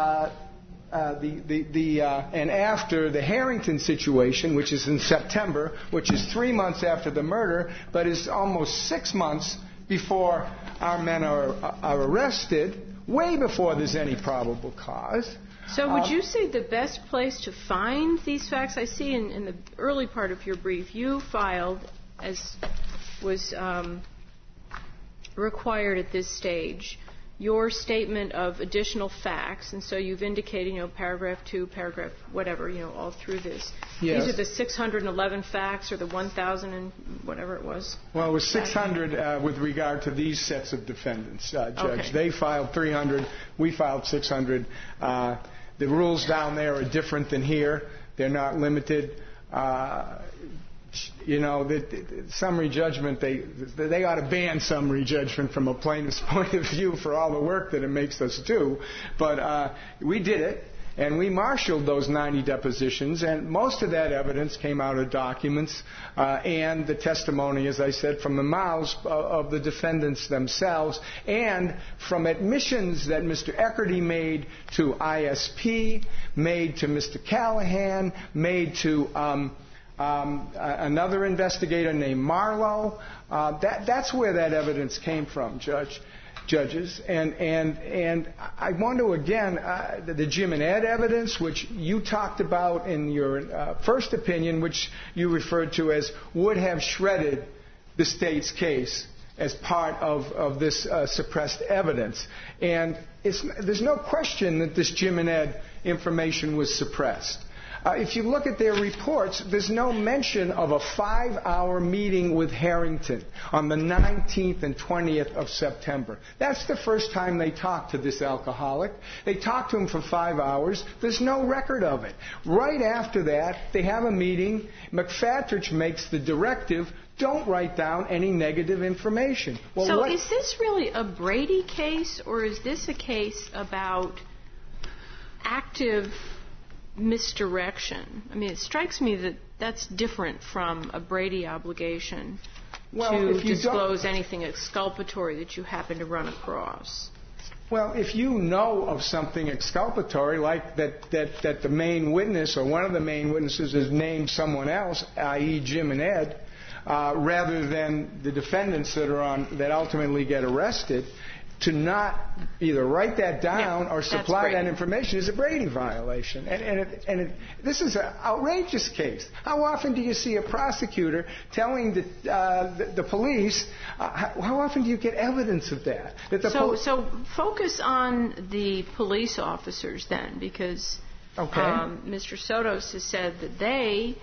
G: and after the Harrington situation, which is in September, which is 3 months after the murder, but is almost 6 months before our men are arrested, way before there's any probable cause.
D: So would you say the best place to find these facts? I see in the early part of your brief, you filed, as was required at this stage, your statement of additional facts. And so you've indicated, paragraph 2, paragraph whatever, all through this.
G: Yes.
D: These are the 611 facts or the 1,000 and whatever it was?
G: Well, it was 600 with regard to these sets of defendants, Judge.
D: Okay.
G: They filed 300. We filed 600. The rules down there are different than here. They're not limited. The summary judgment, they ought to ban summary judgment from a plaintiff's point of view for all the work that it makes us do. But we did it, And we marshaled those 90 depositions, and most of that evidence came out of documents and the testimony, as I said, from the mouths of the defendants themselves, and from admissions that Mr. Eckerty made to ISP, made to Mr. Callahan, made to another investigator named Marlowe. That's where that evidence came from, judges. And I want to, again, the Jim and Ed evidence, which you talked about in your first opinion, which you referred to as would have shredded the state's case as part of this suppressed evidence. And there's no question that this Jim and Ed information was suppressed. If you look at their reports, there's no mention of a 5-hour meeting with Harrington on the 19th and 20th of September. That's the first time they talked to this alcoholic. They talked to him for 5 hours. There's no record of it. Right after that, they have a meeting. McFatridge makes the directive, don't write down any negative information. Well,
D: so is this really a Brady case, or is this a case about active misdirection? I mean, it strikes me that that's different from a Brady obligation to disclose anything exculpatory that you happen to run across.
G: Well, if you know of something exculpatory, like that the main witness or one of the main witnesses has named someone else, i.e. Jim and Ed, rather than the defendants that ultimately get arrested, to not either write that down or supply that information is a Brady violation. And this is an outrageous case. How often do you see a prosecutor telling the police, how often do you get evidence of that?
D: So focus on the police officers then, because Mr. Sotos has said that they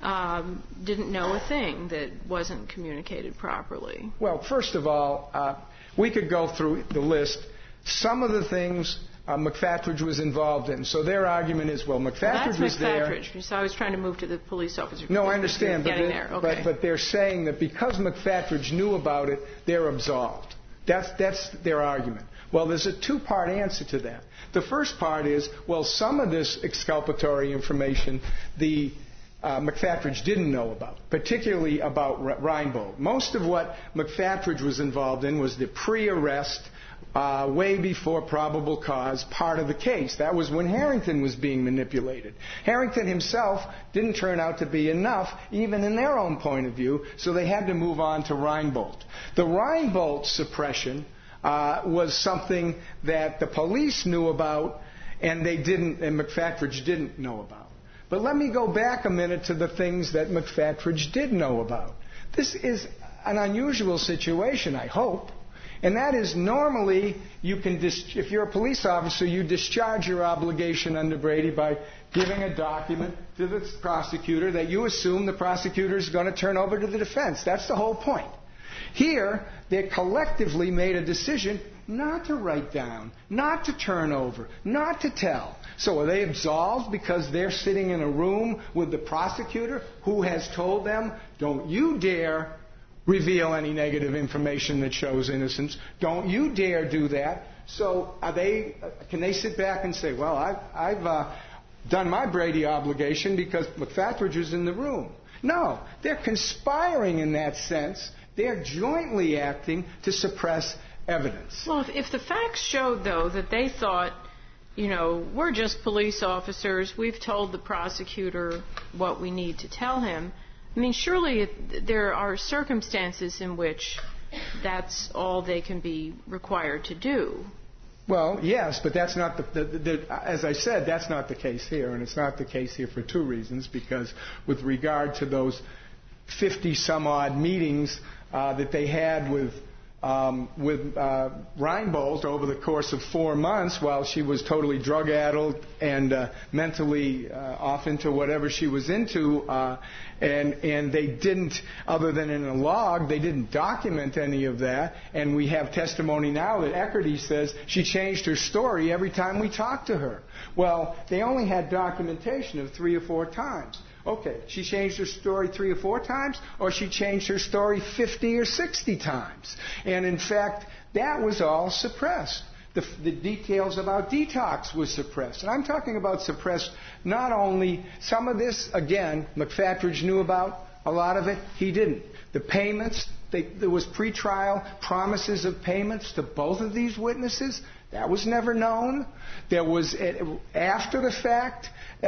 D: didn't know a thing that wasn't communicated properly.
G: Well, first of all, we could go through the list. Some of the things McFatridge was involved in. So their argument is, well, McFatridge was there.
D: That's McFatridge. So I was trying to move to the police officer.
G: No, I understand.
D: But
G: they're saying that because McFatridge knew about it, they're absolved. That's their argument. Well, there's a two-part answer to that. The first part is, well, some of this exculpatory information, McFatridge didn't know about, particularly about Reinbold. Most of what McFatridge was involved in was the pre-arrest, way before probable cause part of the case. That was when Harrington was being manipulated. Harrington himself didn't turn out to be enough, even in their own point of view, so they had to move on to Reinbold. The Reinbold suppression was something that the police knew about and McFatridge didn't know about. But let me go back a minute to the things that McFatridge did know about. This is an unusual situation, I hope. And that is, normally, if you're a police officer, you discharge your obligation under Brady by giving a document to the prosecutor that you assume the prosecutor is going to turn over to the defense. That's the whole point. Here, they collectively made a decision not to write down, not to turn over, not to tell. So are they absolved because they're sitting in a room with the prosecutor who has told them, don't you dare reveal any negative information that shows innocence. Don't you dare do that. So can they sit back and say, well, I've done my Brady obligation because McFatridge is in the room? No, they're conspiring in that sense. They're jointly acting to suppress evidence.
D: Well, if the facts showed, though, that they thought, we're just police officers, we've told the prosecutor what we need to tell him, I mean, surely there are circumstances in which that's all they can be required to do.
G: Well, yes, but that's not as I said, that's not the case here, and it's not the case here for two reasons, because with regard to those 50-some-odd meetings that they had with Reinbold over the course of 4 months while she was totally drug-addled and mentally off into whatever she was into, and they didn't, other than in a log, they didn't document any of that. And we have testimony now that Eckerty says she changed her story every time we talked to her. Well, they only had documentation of 3 or 4 times. Okay, she changed her story 3 or 4 times, or she changed her story 50 or 60 times. And in fact, that was all suppressed. The details about detox was suppressed. And I'm talking about suppressed not only some of this, again, McFatridge knew about a lot of it. He didn't. The payments, there was pretrial promises of payments to both of these witnesses. That was never known. There was, after the fact,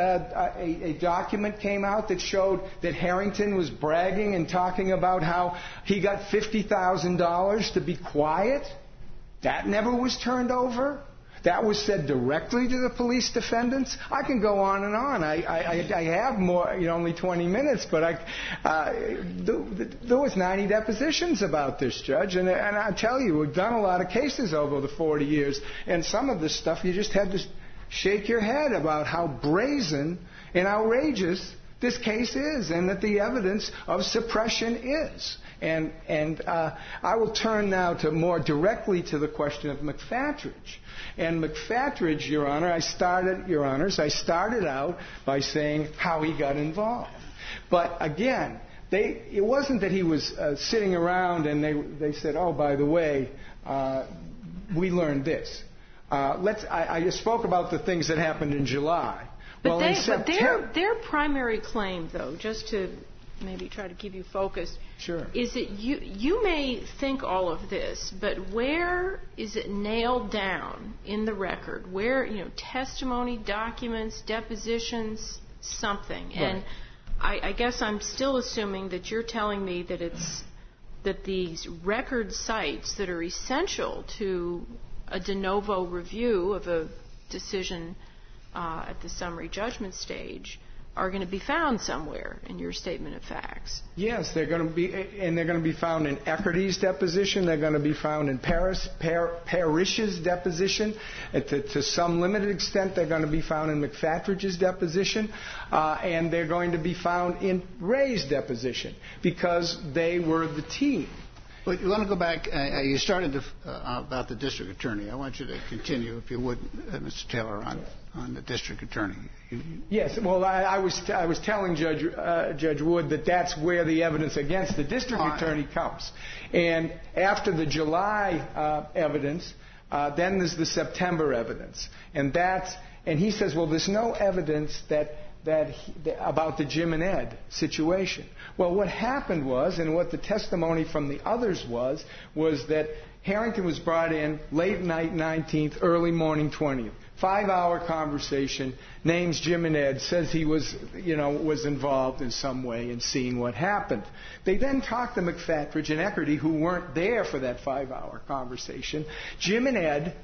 G: a document came out that showed that Harrington was bragging and talking about how he got $50,000 to be quiet. That never was turned over. That was said directly to the police defendants. I can go on and on. I have more, only 20 minutes, but there was 90 depositions about this, Judge. And I tell you, we've done a lot of cases over the 40 years, and some of this stuff you just had to shake your head about how brazen and outrageous this case is, and that the evidence of suppression is. And I will turn now to more directly to the question of McFatridge. And McFatridge, Your Honor, I started out by saying how he got involved. But again, it wasn't that he was sitting around and they said, oh, by the way, we learned this. I just spoke about the things that happened in July.
D: But their primary claim, though, just to maybe try to keep you focused,
G: sure,
D: is that you may think all of this, but where is it nailed down in the record? Where, testimony, documents, depositions, something. Right. And I guess I'm still assuming that you're telling me that these record sites that are essential to a de novo review of a decision at the summary judgment stage are going to be found somewhere in your statement of facts.
G: Yes, they're going to be found in Eckerty's deposition. They're going to be found in Parrish's deposition. To some limited extent, they're going to be found in McFatridge's deposition, and they're going to be found in Ray's deposition because they were the team.
A: But you want to go back? You started about the district attorney. I want you to continue, if you would, Mr. Taylor, on the district attorney.
G: Yes. Well, I was telling Judge Wood that that's where the evidence against the district attorney comes. And after the July evidence, then there's the September evidence, and he says, well, there's no evidence about the Jim and Ed situation. Well, what happened was, and what the testimony from the others was that Harrington was brought in late night 19th, early morning 20th. 5-hour conversation, names Jim and Ed, says he was involved in some way in seeing what happened. They then talked to McFatridge and Eckerty, who weren't there for that 5-hour conversation. Jim and Ed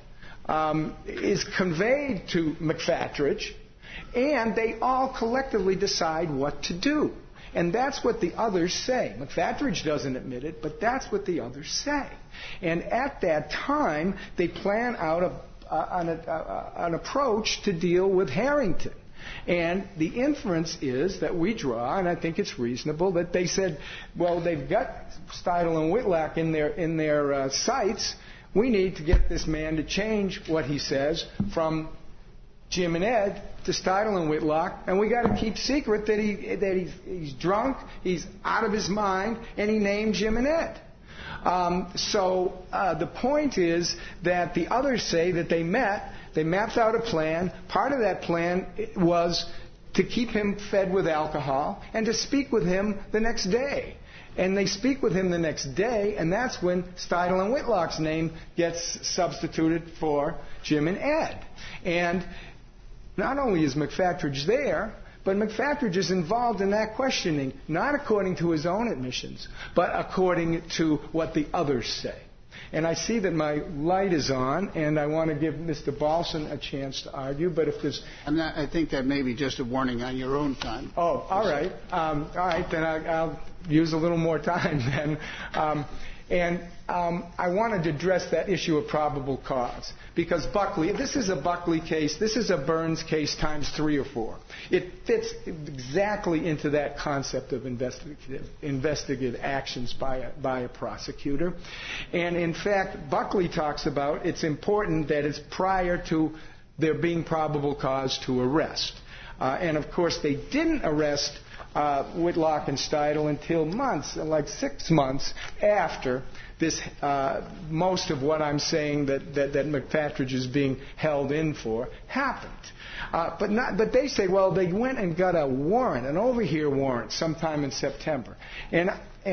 G: is conveyed to McFatridge, and they all collectively decide what to do. And that's what the others say. McFatridge doesn't admit it, but that's what the others say. And at that time, they plan out an approach to deal with Harrington. And the inference is that we draw, and I think it's reasonable, that they said, well, they've got Steidle and Whitlock in their sights. We need to get this man to change what he says from Jim and Ed to Steidle and Whitlock, and we got to keep secret that he's drunk, he's out of his mind, and he named Jim and Ed. So the point is that the others say that they mapped out a plan. Part of that plan was to keep him fed with alcohol and to speak with him the next day. And they speak with him the next day, and that's when Steidle and Whitlock's name gets substituted for Jim and Ed. And not only is McFatridge there, but McFatridge is involved in that questioning, not according to his own admissions, but according to what the others say. And I see that my light is on, and I want to give Mr. Balson a chance to argue, but if there's...
A: I think that may be just a warning on your own time.
G: Oh, all right. All right, then I'll use a little more time then. I wanted to address that issue of probable cause, because Buckley, this is a Buckley case, this is a Burns case times 3 or 4. It fits exactly into that concept of investigative actions by a prosecutor. And in fact, Buckley talks about it's important that it's prior to there being probable cause to arrest. And of course, they didn't arrest Whitlock and Steidle until months, like 6 months after this, most of what I'm saying that McFatridge is being held in for happened. But they say, well, they went and got a warrant, an overhear warrant, sometime in September. And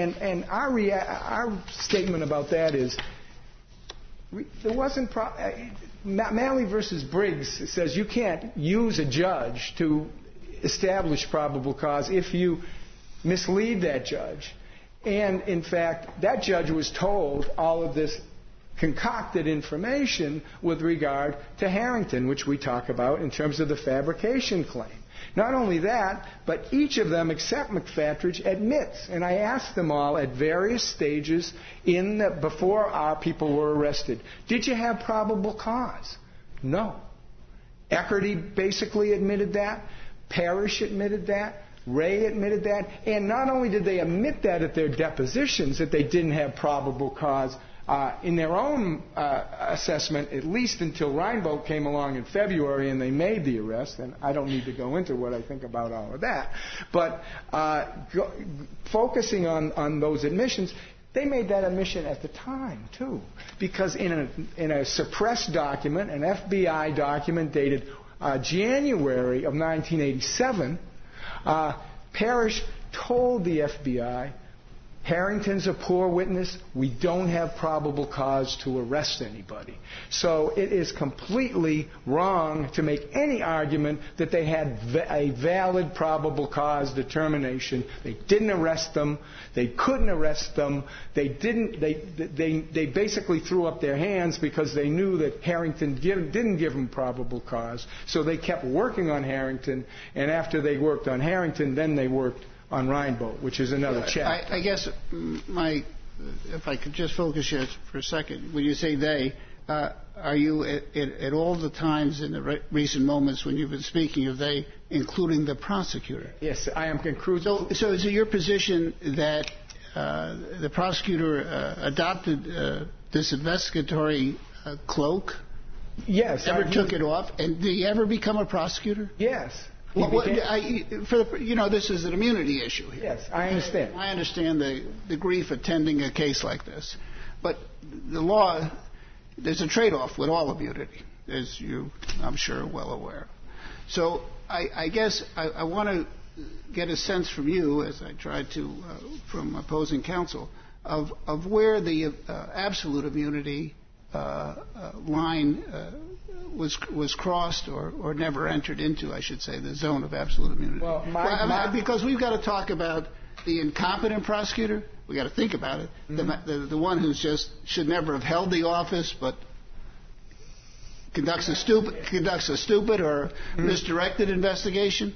G: our statement about that is, there wasn't. Malley versus Briggs says you can't use a judge to establish probable cause if you mislead that judge. And in fact, that judge was told all of this concocted information with regard to Harrington, which we talk about in terms of the fabrication claim. Not only that, but each of them, except McFatridge, admits, and I asked them all at various stages before our people were arrested, did you have probable cause? No. Eckerty basically admitted that. Parrish admitted that. Ray admitted that. And not only did they admit that at their depositions, that they didn't have probable cause, in their own assessment, at least until Reinbold came along in February and they made the arrest, and I don't need to go into what I think about all of that, but focusing on those admissions, they made that admission at the time, too, because in a suppressed document, an FBI document dated January of 1987, Parrish told the FBI, Harrington's a poor witness. We don't have probable cause to arrest anybody. So it is completely wrong to make any argument that they had a valid probable cause determination. They didn't arrest them. They couldn't arrest them. They didn't. They basically threw up their hands because they knew that Harrington didn't give them probable cause. So they kept working on Harrington, and after they worked on Harrington, then they worked on Reinbold, which is another chapter.
A: I guess if I could just focus here for a second, when you say they, are you at all the times in the recent moments when you've been speaking of they, including the prosecutor?
G: Yes, I am concluding.
A: So is it your position that the prosecutor adopted this investigatory cloak?
G: Yes.
A: Never took it off? And did he ever become a prosecutor?
G: Yes.
A: This is an immunity issue here.
G: Yes, I understand.
A: I understand the grief attending a case like this. But the law, there's a trade-off with all immunity, as you, I'm sure, are well aware. So I guess I want to get a sense from you, as I tried to from opposing counsel, of where the absolute immunity line was crossed or never entered into, I should say, the zone of absolute immunity. Because we've got to talk about the incompetent prosecutor. We've got to think about it. Mm-hmm. The one who's just should never have held the office, but conducts a stupid or misdirected investigation.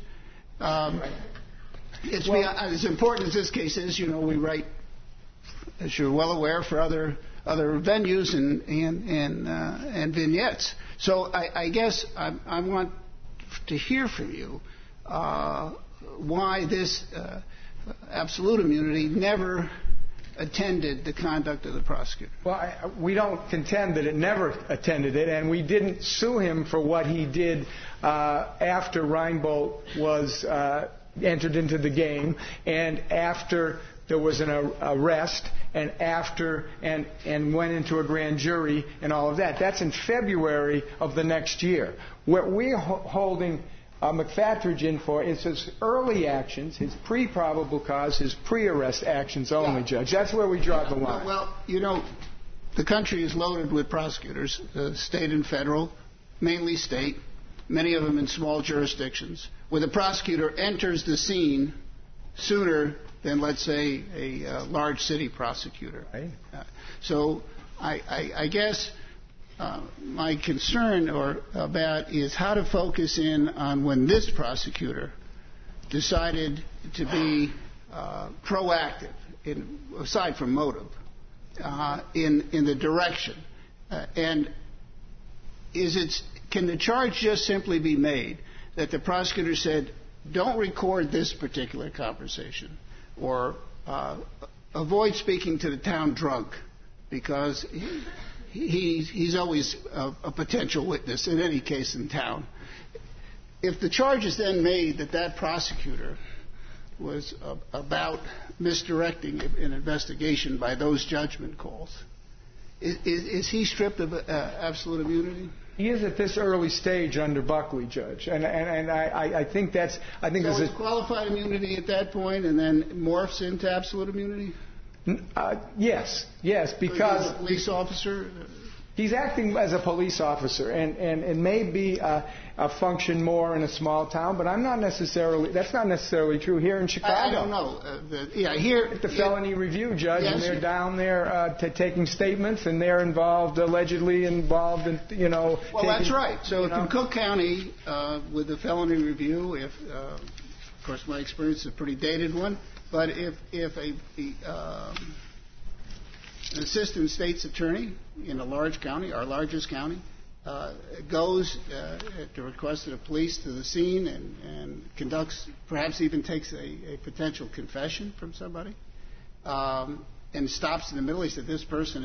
A: It's as important as this case is. We write, as you're well aware, for other venues and vignettes. So I guess I want to hear from you why this absolute immunity never attended the conduct of the prosecutor.
G: Well, we don't contend that it never attended it, and we didn't sue him for what he did after Reinbold was entered into the game and after there was an arrest and after and went into a grand jury and all of that. That's in February of the next year. What we're holding McFatridge in for is his early actions, his pre-probable cause, his pre-arrest actions only, Judge. That's where we draw the line.
A: Well, the country is loaded with prosecutors, state and federal, mainly state, many of them in small jurisdictions, where the prosecutor enters the scene sooner than, let's say, a large city prosecutor.
G: Right.
A: So I guess my concern about is how to focus in on when this prosecutor decided to be proactive, aside from motive, in the direction. And can the charge just simply be made that the prosecutor said, don't record this particular conversation, or avoid speaking to the town drunk, because he's always a potential witness in any case in town. If the charge is then made that prosecutor was about misdirecting an investigation by those judgment calls. Is he stripped of absolute immunity?
G: He is at this early stage under Buckley, Judge, and I think that's
A: so it's qualified immunity at that point, and then morphs into absolute immunity.
G: Yes, because
A: he's a police officer.
G: He's acting as a police officer, and it may be a function more in a small town, but that's not necessarily true here in Chicago.
A: I don't know. Here
G: at the felony review, Judge,
A: yes,
G: and they're down there taking statements, and they're allegedly involved in,
A: Well, that's right. So in Cook County, with the felony review, of course my experience is a pretty dated one, but if an assistant state's attorney in a large county, our largest county, goes at the request of the police to the scene and conducts, perhaps even takes a potential confession from somebody, and stops in the middle. He said, this person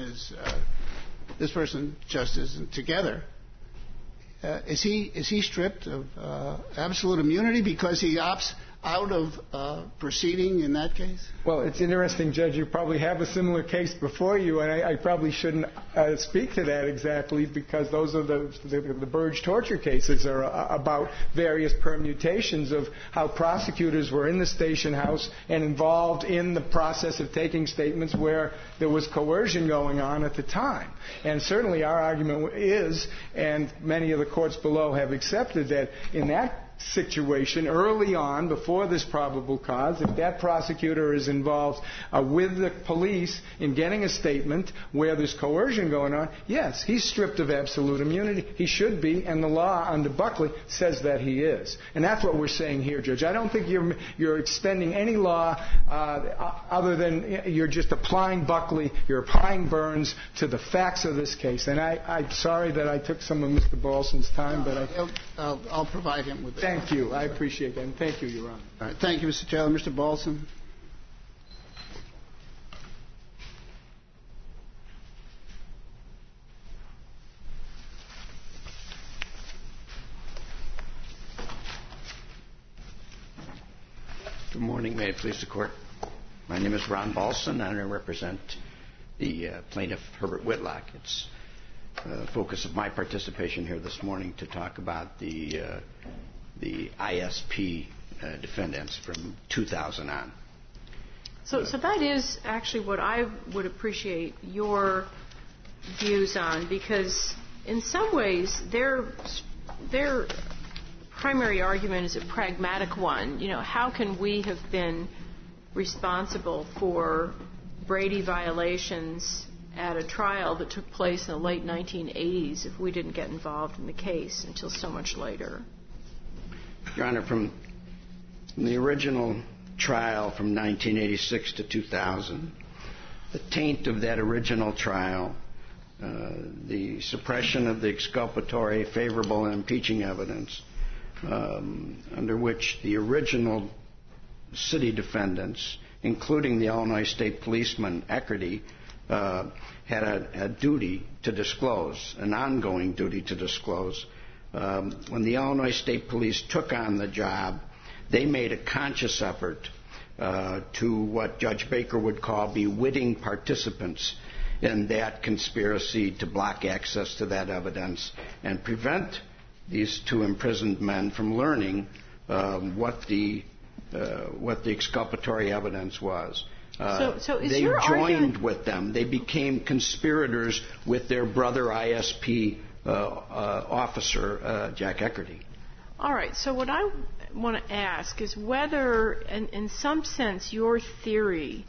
A: just isn't together. Is he stripped of absolute immunity because he opts out of proceeding in that case?
G: Well, it's interesting, Judge. You probably have a similar case before you, and I probably shouldn't speak to that exactly, because those are the Burge torture cases are about various permutations of how prosecutors were in the station house and involved in the process of taking statements where there was coercion going on at the time. And certainly our argument is, and many of the courts below have accepted, that in that situation early on, before this probable cause, if that prosecutor is involved with the police in getting a statement where there's coercion going on, yes, he's stripped of absolute immunity. He should be, and the law under Buckley says that he is. And that's what we're saying here, Judge. I don't think you're extending any law other than you're just applying Buckley, you're applying Burns to the facts of this case. And I'm sorry that I took some of Mr. Balson's time, but
A: I'll provide him with that.
G: Thank you. I appreciate that. And thank you, Your Honor.
A: All right. Thank you, Mr. Taylor. Mr. Balson.
H: Good morning. May it please the Court. My name is Ron Balson, and I represent the plaintiff, Herbert Whitlock. It's the focus of my participation here this morning to talk about the ISP defendants from 2000 on.
D: So that is actually what I would appreciate your views on, because in some ways their primary argument is a pragmatic one. You know, how can we have been responsible for Brady violations at a trial that took place in the late 1980s if we didn't get involved in the case until so much later?
H: Your Honor, from the original trial from 1986 to 2000, the taint of that original trial, the suppression of the exculpatory, favorable, and impeaching evidence, under which the original city defendants, including the Illinois State Policeman Eckerty, had a duty to disclose, an ongoing duty to disclose. When the Illinois State Police took on the job, they made a conscious effort to what Judge Baker would call bewitting participants in that conspiracy to block access to that evidence and prevent these two imprisoned men from learning what the exculpatory evidence was.
D: So is
H: they
D: your
H: joined
D: argument
H: with them. They became conspirators with their brother ISP officer, Jack Eckerty.
D: All right. So what I want to ask is whether, in some sense, your theory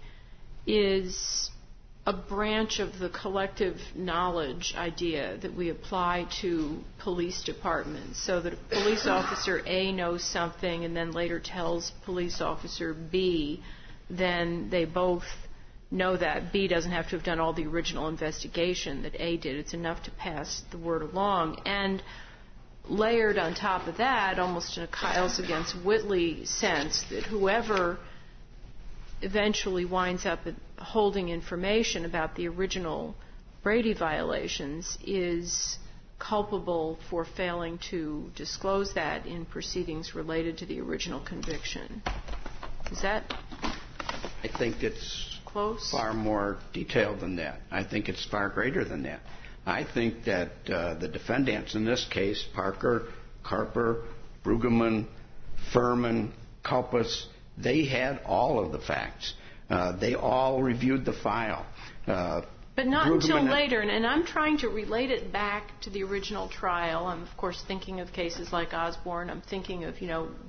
D: is a branch of the collective knowledge idea that we apply to police departments, so that if police officer A knows something and then later tells police officer B, then they both know that B doesn't have to have done all the original investigation that A did. It's enough to pass the word along. And layered on top of that, almost in a Kyles against Whitley sense, that whoever eventually winds up holding information about the original Brady violations is culpable for failing to disclose that in proceedings related to the original conviction. Is that
H: I think it's
D: close?
H: Far more detailed than that. I think it's far greater than that. I think that the defendants in this case, Parker, Carper, Brueggemann, Furman, Kalpas, they had all of the facts. They all reviewed the file.
D: But not until later, and I'm trying to relate it back to the original trial. I'm, of course, thinking of cases like Osborne. I'm thinking of,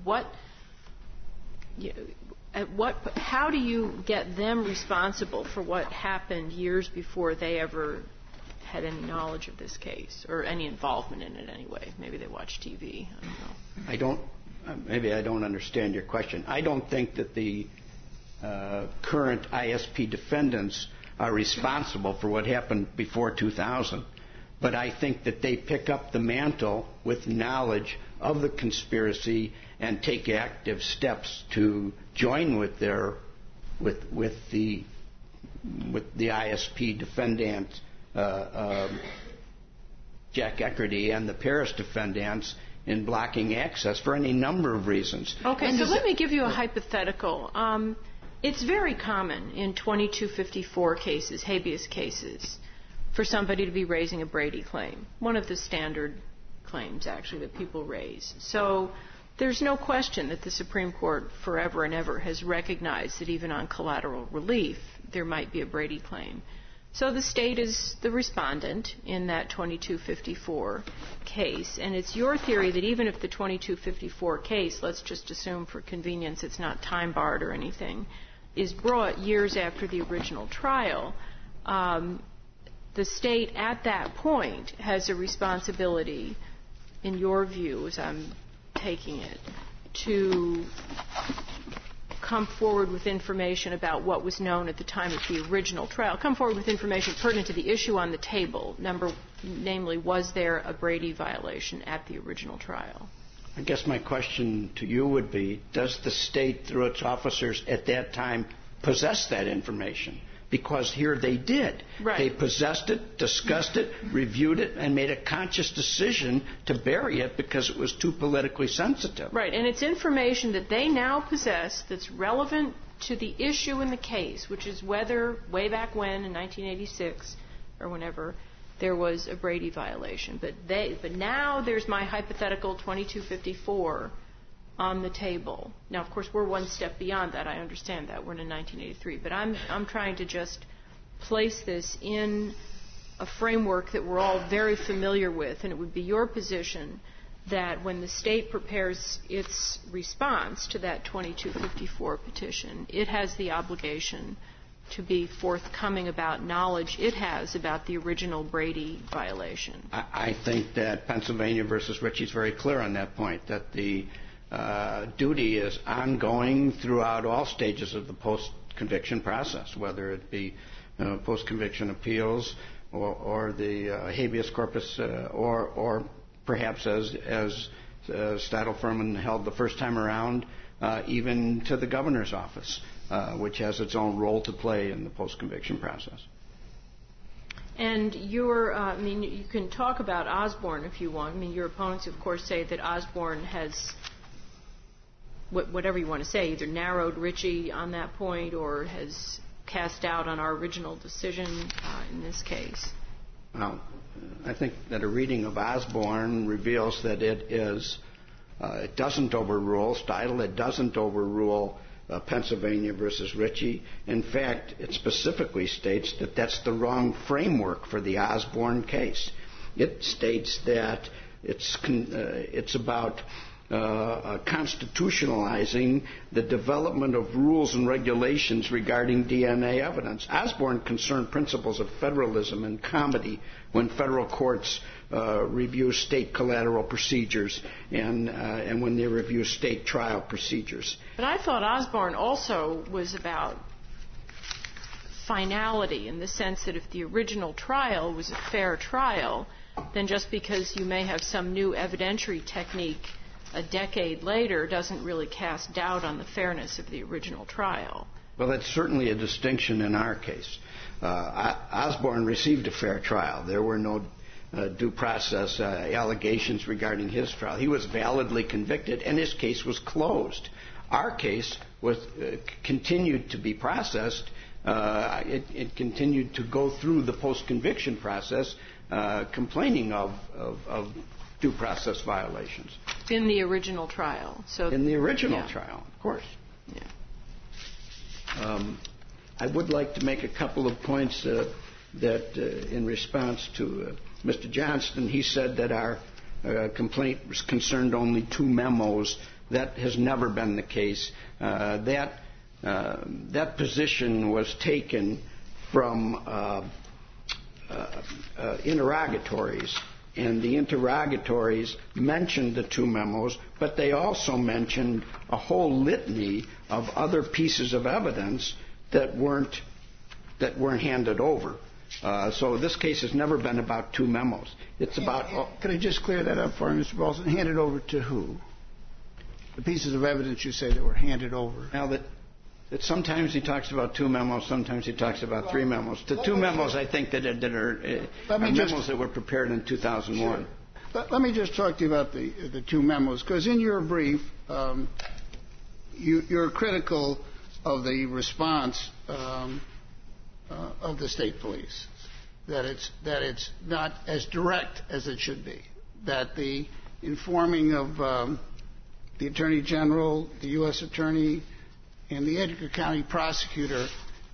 D: how do you get them responsible for what happened years before they ever had any knowledge of this case or any involvement in it anyway? Maybe they watch TV. I don't know.
H: Maybe I don't understand your question. I don't think that the current ISP defendants are responsible for what happened before 2000, but I think that they pick up the mantle with knowledge of the conspiracy and take active steps to join with the ISP defendant, Jack Eckerty, and the Paris defendants in blocking access for any number of reasons.
D: Okay, so let me give you a hypothetical. It's very common in 2254 cases, habeas cases, for somebody to be raising a Brady claim, one of the standard claims, actually, that people raise. So there's no question that the Supreme Court forever and ever has recognized that even on collateral relief, there might be a Brady claim. So the state is the respondent in that 2254 case, and it's your theory that even if the 2254 case, let's just assume for convenience it's not time-barred or anything, is brought years after the original trial, the state at that point has a responsibility, in your view, as I'm taking it, to come forward with information about what was known at the time of the original trial, come forward with information pertinent to the issue on the table, namely, was there a Brady violation at the original trial?
H: I guess my question to you would be, does the state, through its officers at that time, possess that information? Because here they did.
D: Right.
H: They possessed it, discussed it, reviewed it, and made a conscious decision to bury it because it was too politically sensitive.
D: Right, and it's information that they now possess that's relevant to the issue in the case, which is whether, way back when, in 1986, or whenever, there was a Brady violation. But now there's my hypothetical 2254 on the table. Now, of course, we're one step beyond that. I understand that. We're in 1983. But I'm trying to just place this in a framework that we're all very familiar with, and it would be your position that when the state prepares its response to that 2254 petition, it has the obligation to be forthcoming about knowledge it has about the original Brady violation.
H: I think that Pennsylvania versus Ritchie is very clear on that point, that the duty is ongoing throughout all stages of the post-conviction process, whether it be post-conviction appeals or the habeas corpus or perhaps as Stadel Furman held the first time around, even to the governor's office, which has its own role to play in the post-conviction process.
D: And you can talk about Osborne if you want. I mean, your opponents, of course, say that Osborne has, whatever you want to say, either narrowed Ritchie on that point or has cast doubt on our original decision in this case.
H: Well, I think that a reading of Osborne reveals that it doesn't overrule Stadel, it doesn't overrule Pennsylvania versus Ritchie. In fact, it specifically states that that's the wrong framework for the Osborne case. It states that it's about constitutionalizing the development of rules and regulations regarding DNA evidence. Osborne concerned principles of federalism and comity when federal courts review state collateral procedures and when they review state trial procedures.
D: But I thought Osborne also was about finality in the sense that if the original trial was a fair trial, then just because you may have some new evidentiary technique a decade later doesn't really cast doubt on the fairness of the original trial.
H: Well, that's certainly a distinction in our case. Osborne received a fair trial. There were no due process allegations regarding his trial. He was validly convicted, and his case was closed. Our case was continued to be processed. It continued to go through the post-conviction process, complaining of due process violations.
D: In the original trial.
H: In the original trial, of course.
D: Yeah.
H: I would like to make a couple of points that in response to Mr. Johnston, he said that our complaint was concerned only 2 memos. That has never been the case. That position was taken from interrogatories, and the interrogatories mentioned the 2 memos, but they also mentioned a whole litany of other pieces of evidence that weren't handed over. So this case has never been about 2 memos. It's about...
A: Could I just clear that up for you, Mr. Balson? Handed over to who? The pieces of evidence you say that were handed over.
H: Now, that sometimes he talks about 2 memos, sometimes he talks about 3 memos. The 2 memos, I think, that are memos that were prepared in 2001.
A: Sure. Let me just talk to you about the 2 memos, because in your brief, you're critical of the response of the state police, that it's not as direct as it should be, that the informing of the Attorney General, the U.S. Attorney, and the Edgar County Prosecutor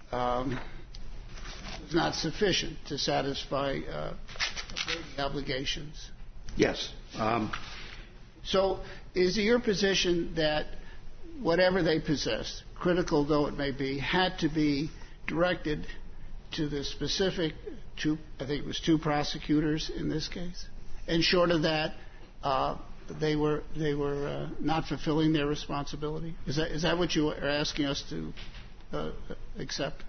A: is not sufficient to satisfy the obligations.
H: Yes.
A: So is it your position that whatever they possessed, critical though it may be, had to be directed to the specific I think it was 2 prosecutors in this case, and short of that, they were not fulfilling their responsibility? Is that what you are asking us to accept?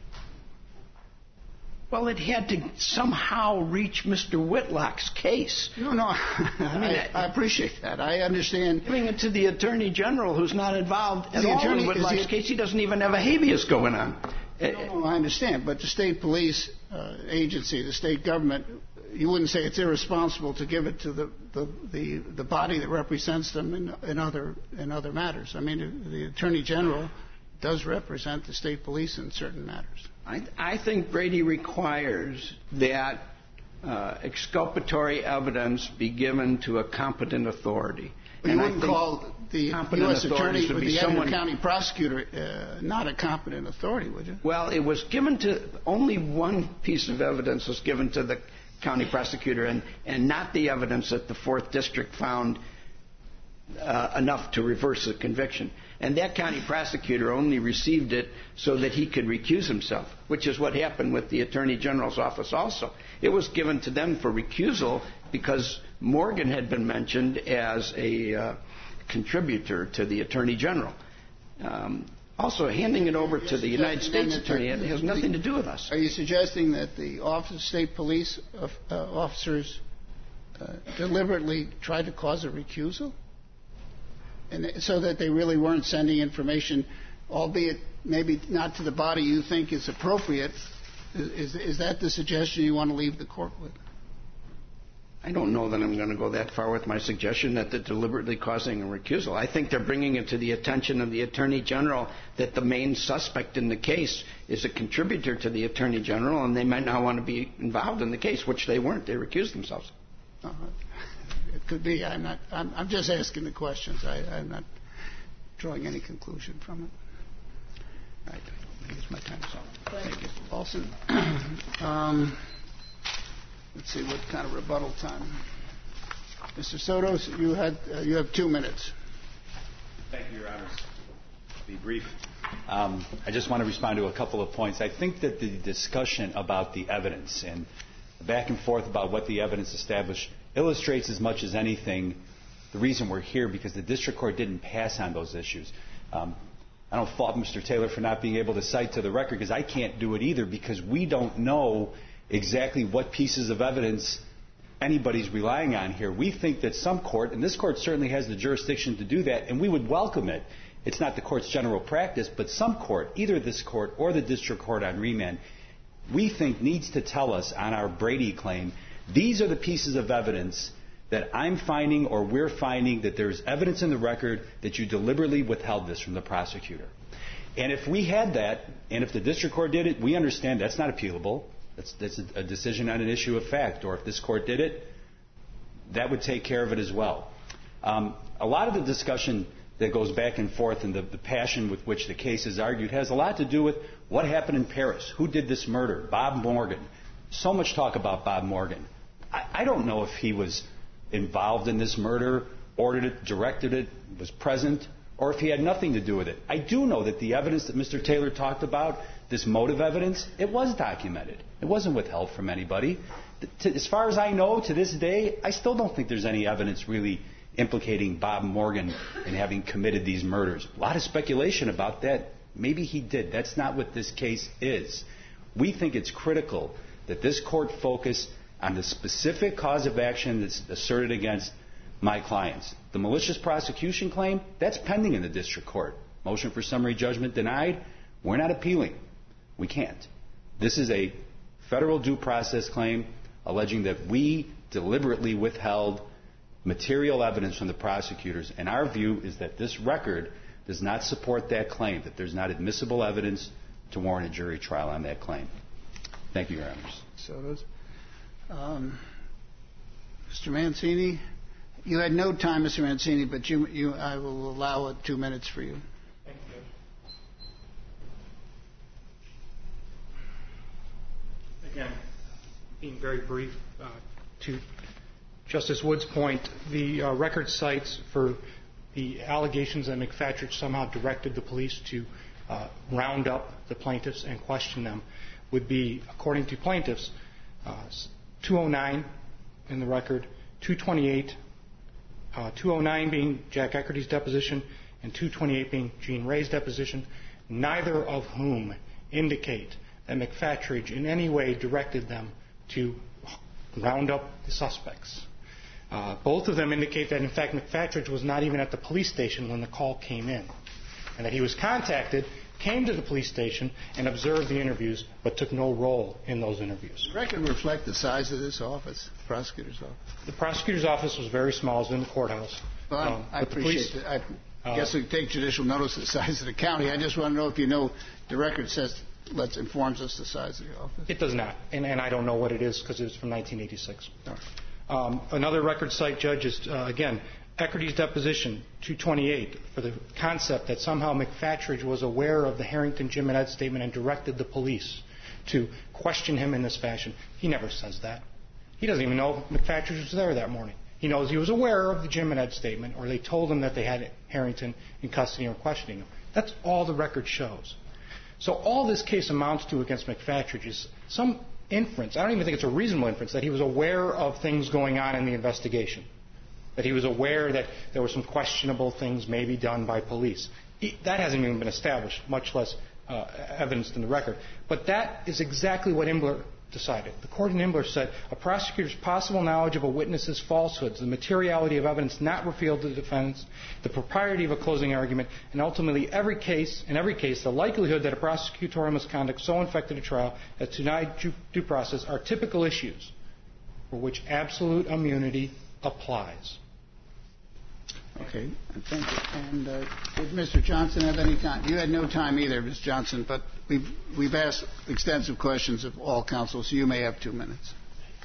H: Well, it had to somehow reach Mr. Whitlock's case.
A: No, I appreciate that. I understand.
H: Giving it to the Attorney General, who's not involved at all in Whitlock's case. He doesn't even have a habeas going on.
A: No, I understand. But the state police agency, the state government, you wouldn't say it's irresponsible to give it to the body that represents them in other matters. I mean, the Attorney General does represent the state police in certain matters.
H: I think Brady requires that exculpatory evidence be given to a competent authority.
A: You wouldn't call the U.S. Attorney or the Edgar County Prosecutor not a competent authority, would you?
H: Well, it was given to only one piece of evidence was given to the county prosecutor, and not the evidence that the 4th District found enough to reverse the conviction. And that county prosecutor only received it so that he could recuse himself, which is what happened with the Attorney General's office also. It was given to them for recusal because Morgan had been mentioned as a contributor to the Attorney General. Also, handing it over to the United States Attorney has nothing to do with us.
A: Are you suggesting that the state police officers deliberately tried to cause a recusal? And so that they really weren't sending information, albeit maybe not to the body you think is appropriate? Is that the suggestion you want to leave the court with?
H: I don't know that I'm going to go that far with my suggestion that they're deliberately causing a recusal. I think they're bringing it to the attention of the Attorney General that the main suspect in the case is a contributor to the Attorney General, and they might not want to be involved in the case, which they weren't. They recused themselves.
A: It could be. I'm just asking the questions. I'm not drawing any conclusion from it. All right. I guess my time is up. Thank you. Paulson. Let's see what kind of rebuttal time. Mr. Sotos, you have 2 minutes.
C: Thank you, Your Honors. I'll be brief. I just want to respond to a couple of points. I think that the discussion about the evidence and the back and forth about what the evidence established illustrates as much as anything the reason we're here, because the district court didn't pass on those issues. I don't fault Mr. Taylor for not being able to cite to the record, because I can't do it either, because we don't know exactly what pieces of evidence anybody's relying on here. We think that some court, and this court certainly has the jurisdiction to do that, and we would welcome it. It's not the court's general practice, but some court, either this court or the district court on remand, we think needs to tell us on our Brady claim, these are the pieces of evidence that I'm finding or we're finding that there's evidence in the record that you deliberately withheld this from the prosecutor. And if we had that, and if the district court did it, we understand that's not appealable. That's a decision on an issue of fact. Or if this court did it, that would take care of it as well. A lot of the discussion that goes back and forth and the passion with which the case is argued has a lot to do with what happened in Paris. Who did this murder? Bob Morgan. So much talk about Bob Morgan. I don't know if he was involved in this murder, ordered it, directed it, was present, or if he had nothing to do with it. I do know that the evidence that Mr. Taylor talked about, this motive evidence, it was documented. It wasn't withheld from anybody. As far as I know, to this day, I still don't think there's any evidence really implicating Bob Morgan in having committed these murders. A lot of speculation about that. Maybe he did. That's not what this case is. We think it's critical that this court focus on the specific cause of action that's asserted against my clients. The malicious prosecution claim, that's pending in the district court. Motion for summary judgment denied. We're not appealing. We can't. This is a federal due process claim alleging that we deliberately withheld material evidence from the prosecutors. And our view is that this record does not support that claim, that there's not admissible evidence to warrant a jury trial on that claim. Thank you, Your Honors.
A: So, Mr. Mancini, you had no time, Mr. Mancini, but I will allow 2 minutes for you.
E: Thank you. Again, being very brief, to Justice Wood's point, the record cites for the allegations that McFatridge somehow directed the police to round up the plaintiffs and question them would be, according to plaintiffs, 209 in the record, 228, 209 being Jack Eckerty's deposition, and 228 being Gene Ray's deposition, neither of whom indicate that McFatridge in any way directed them to round up the suspects. Both of them indicate that, in fact, McFatridge was not even at the police station when the call came in, and that he was contacted, came to the police station, and observed the interviews, but took no role in those interviews.
A: Does the record reflect the size of this office, the prosecutor's office?
E: The prosecutor's office was very small. It was in the courthouse.
A: Well, I appreciate it. I guess we take judicial notice of the size of the county. I just want to know if you know the record says, informs us the size of the office.
E: It does not, and I don't know what it is because it was from 1986. Another record site, Judge, is, again, Eckerty's deposition, 228, for the concept that somehow McFatridge was aware of the Harrington, Jim, and Ed statement and directed the police to question him in this fashion. He never says that. He doesn't even know McFatridge was there that morning. He knows he was aware of the Jim and Ed statement, or they told him that they had Harrington in custody or questioning him. That's all the record shows. So all this case amounts to against McFatridge is some inference. I don't even think it's a reasonable inference that he was aware of things going on in the investigation, that he was aware that there were some questionable things maybe done by police. That hasn't even been established, much less evidenced in the record. But that is exactly what Imbler decided. The court in Imbler said a prosecutor's possible knowledge of a witness's falsehoods, the materiality of evidence not revealed to the defense, the propriety of a closing argument, and ultimately in every case, the likelihood that a prosecutorial misconduct so infected a trial as to deny due process are typical issues for which absolute immunity applies.
A: Okay, thank you. And did Mr. Johnson have any time? You had no time either, Ms. Johnson, but we've asked extensive questions of all counsel, so you may have 2 minutes.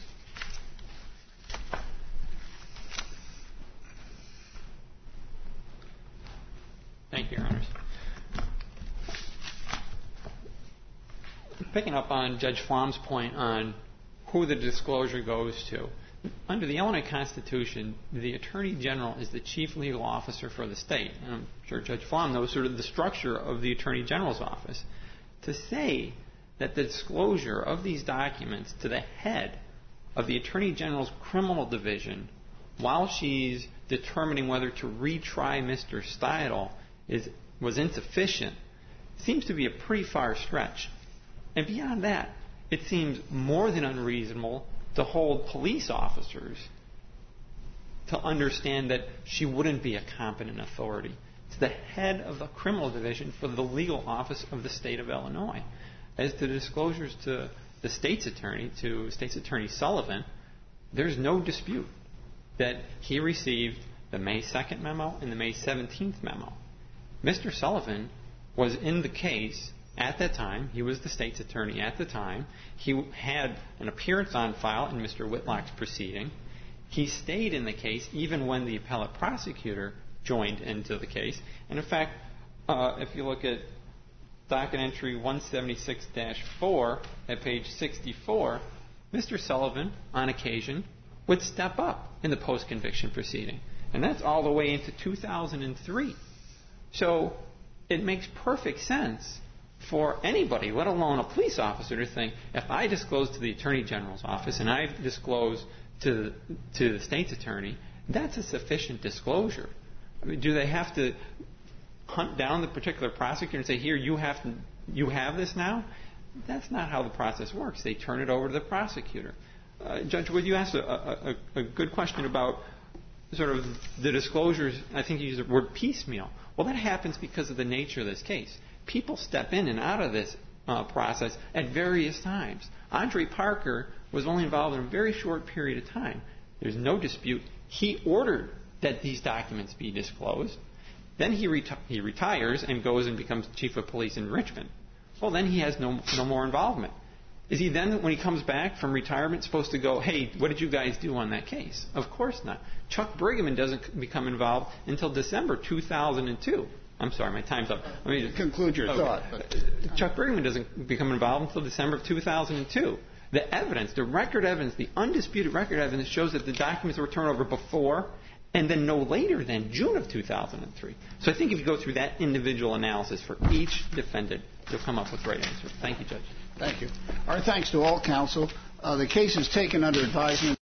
F: Thank you, Your Honors. Picking up on Judge Flom's point on who the disclosure goes to, under the Illinois Constitution, the Attorney General is the chief legal officer for the state. And I'm sure Judge Flom knows sort of the structure of the Attorney General's office. To say that the disclosure of these documents to the head of the Attorney General's criminal division while she's determining whether to retry Mr. Steidle was insufficient seems to be a pretty far stretch. And beyond that, it seems more than unreasonable to hold police officers to understand that she wouldn't be a competent authority to the head of the criminal division for the legal office of the state of Illinois. As to disclosures to the state's attorney, to State's Attorney Sullivan, there's no dispute that he received the May 2nd memo and the May 17th memo. Mr. Sullivan was in the case at that time. He was the state's attorney at the time. He had an appearance on file in Mr. Whitlock's proceeding. He stayed in the case even when the appellate prosecutor joined into the case. And in fact, if you look at docket entry 176-4 at page 64, Mr. Sullivan, on occasion, would step up in the post-conviction proceeding. And that's all the way into 2003. So it makes perfect sense for anybody, let alone a police officer, to think, if I disclose to the Attorney General's office and I disclose to the state's attorney, that's a sufficient disclosure. I mean, do they have to hunt down the particular prosecutor and say, here, you have this now? That's not how the process works. They turn it over to the prosecutor. Judge Wood, you asked a good question about sort of the disclosures. I think you used the word piecemeal. Well, that happens because of the nature of this case. People step in and out of this process at various times. Andre Parker was only involved in a very short period of time. There's no dispute. He ordered that these documents be disclosed. Then he retires and goes and becomes chief of police in Richmond. Well, then he has no more involvement. Is he then, when he comes back from retirement, supposed to go, hey, what did you guys do on that case? Of course not. Chuck Brigham doesn't become involved until December 2002. I'm sorry, my time's up. Let me just
A: conclude your thought.
F: Chuck Brigham doesn't become involved until December of 2002. The evidence, the record evidence, the undisputed record evidence shows that the documents were turned over before and then no later than June of 2003. So I think if you go through that individual analysis for each defendant, you'll come up with the right answer. Thank you, Judge.
A: Thank you. Our thanks to all counsel. The case is taken under advisement.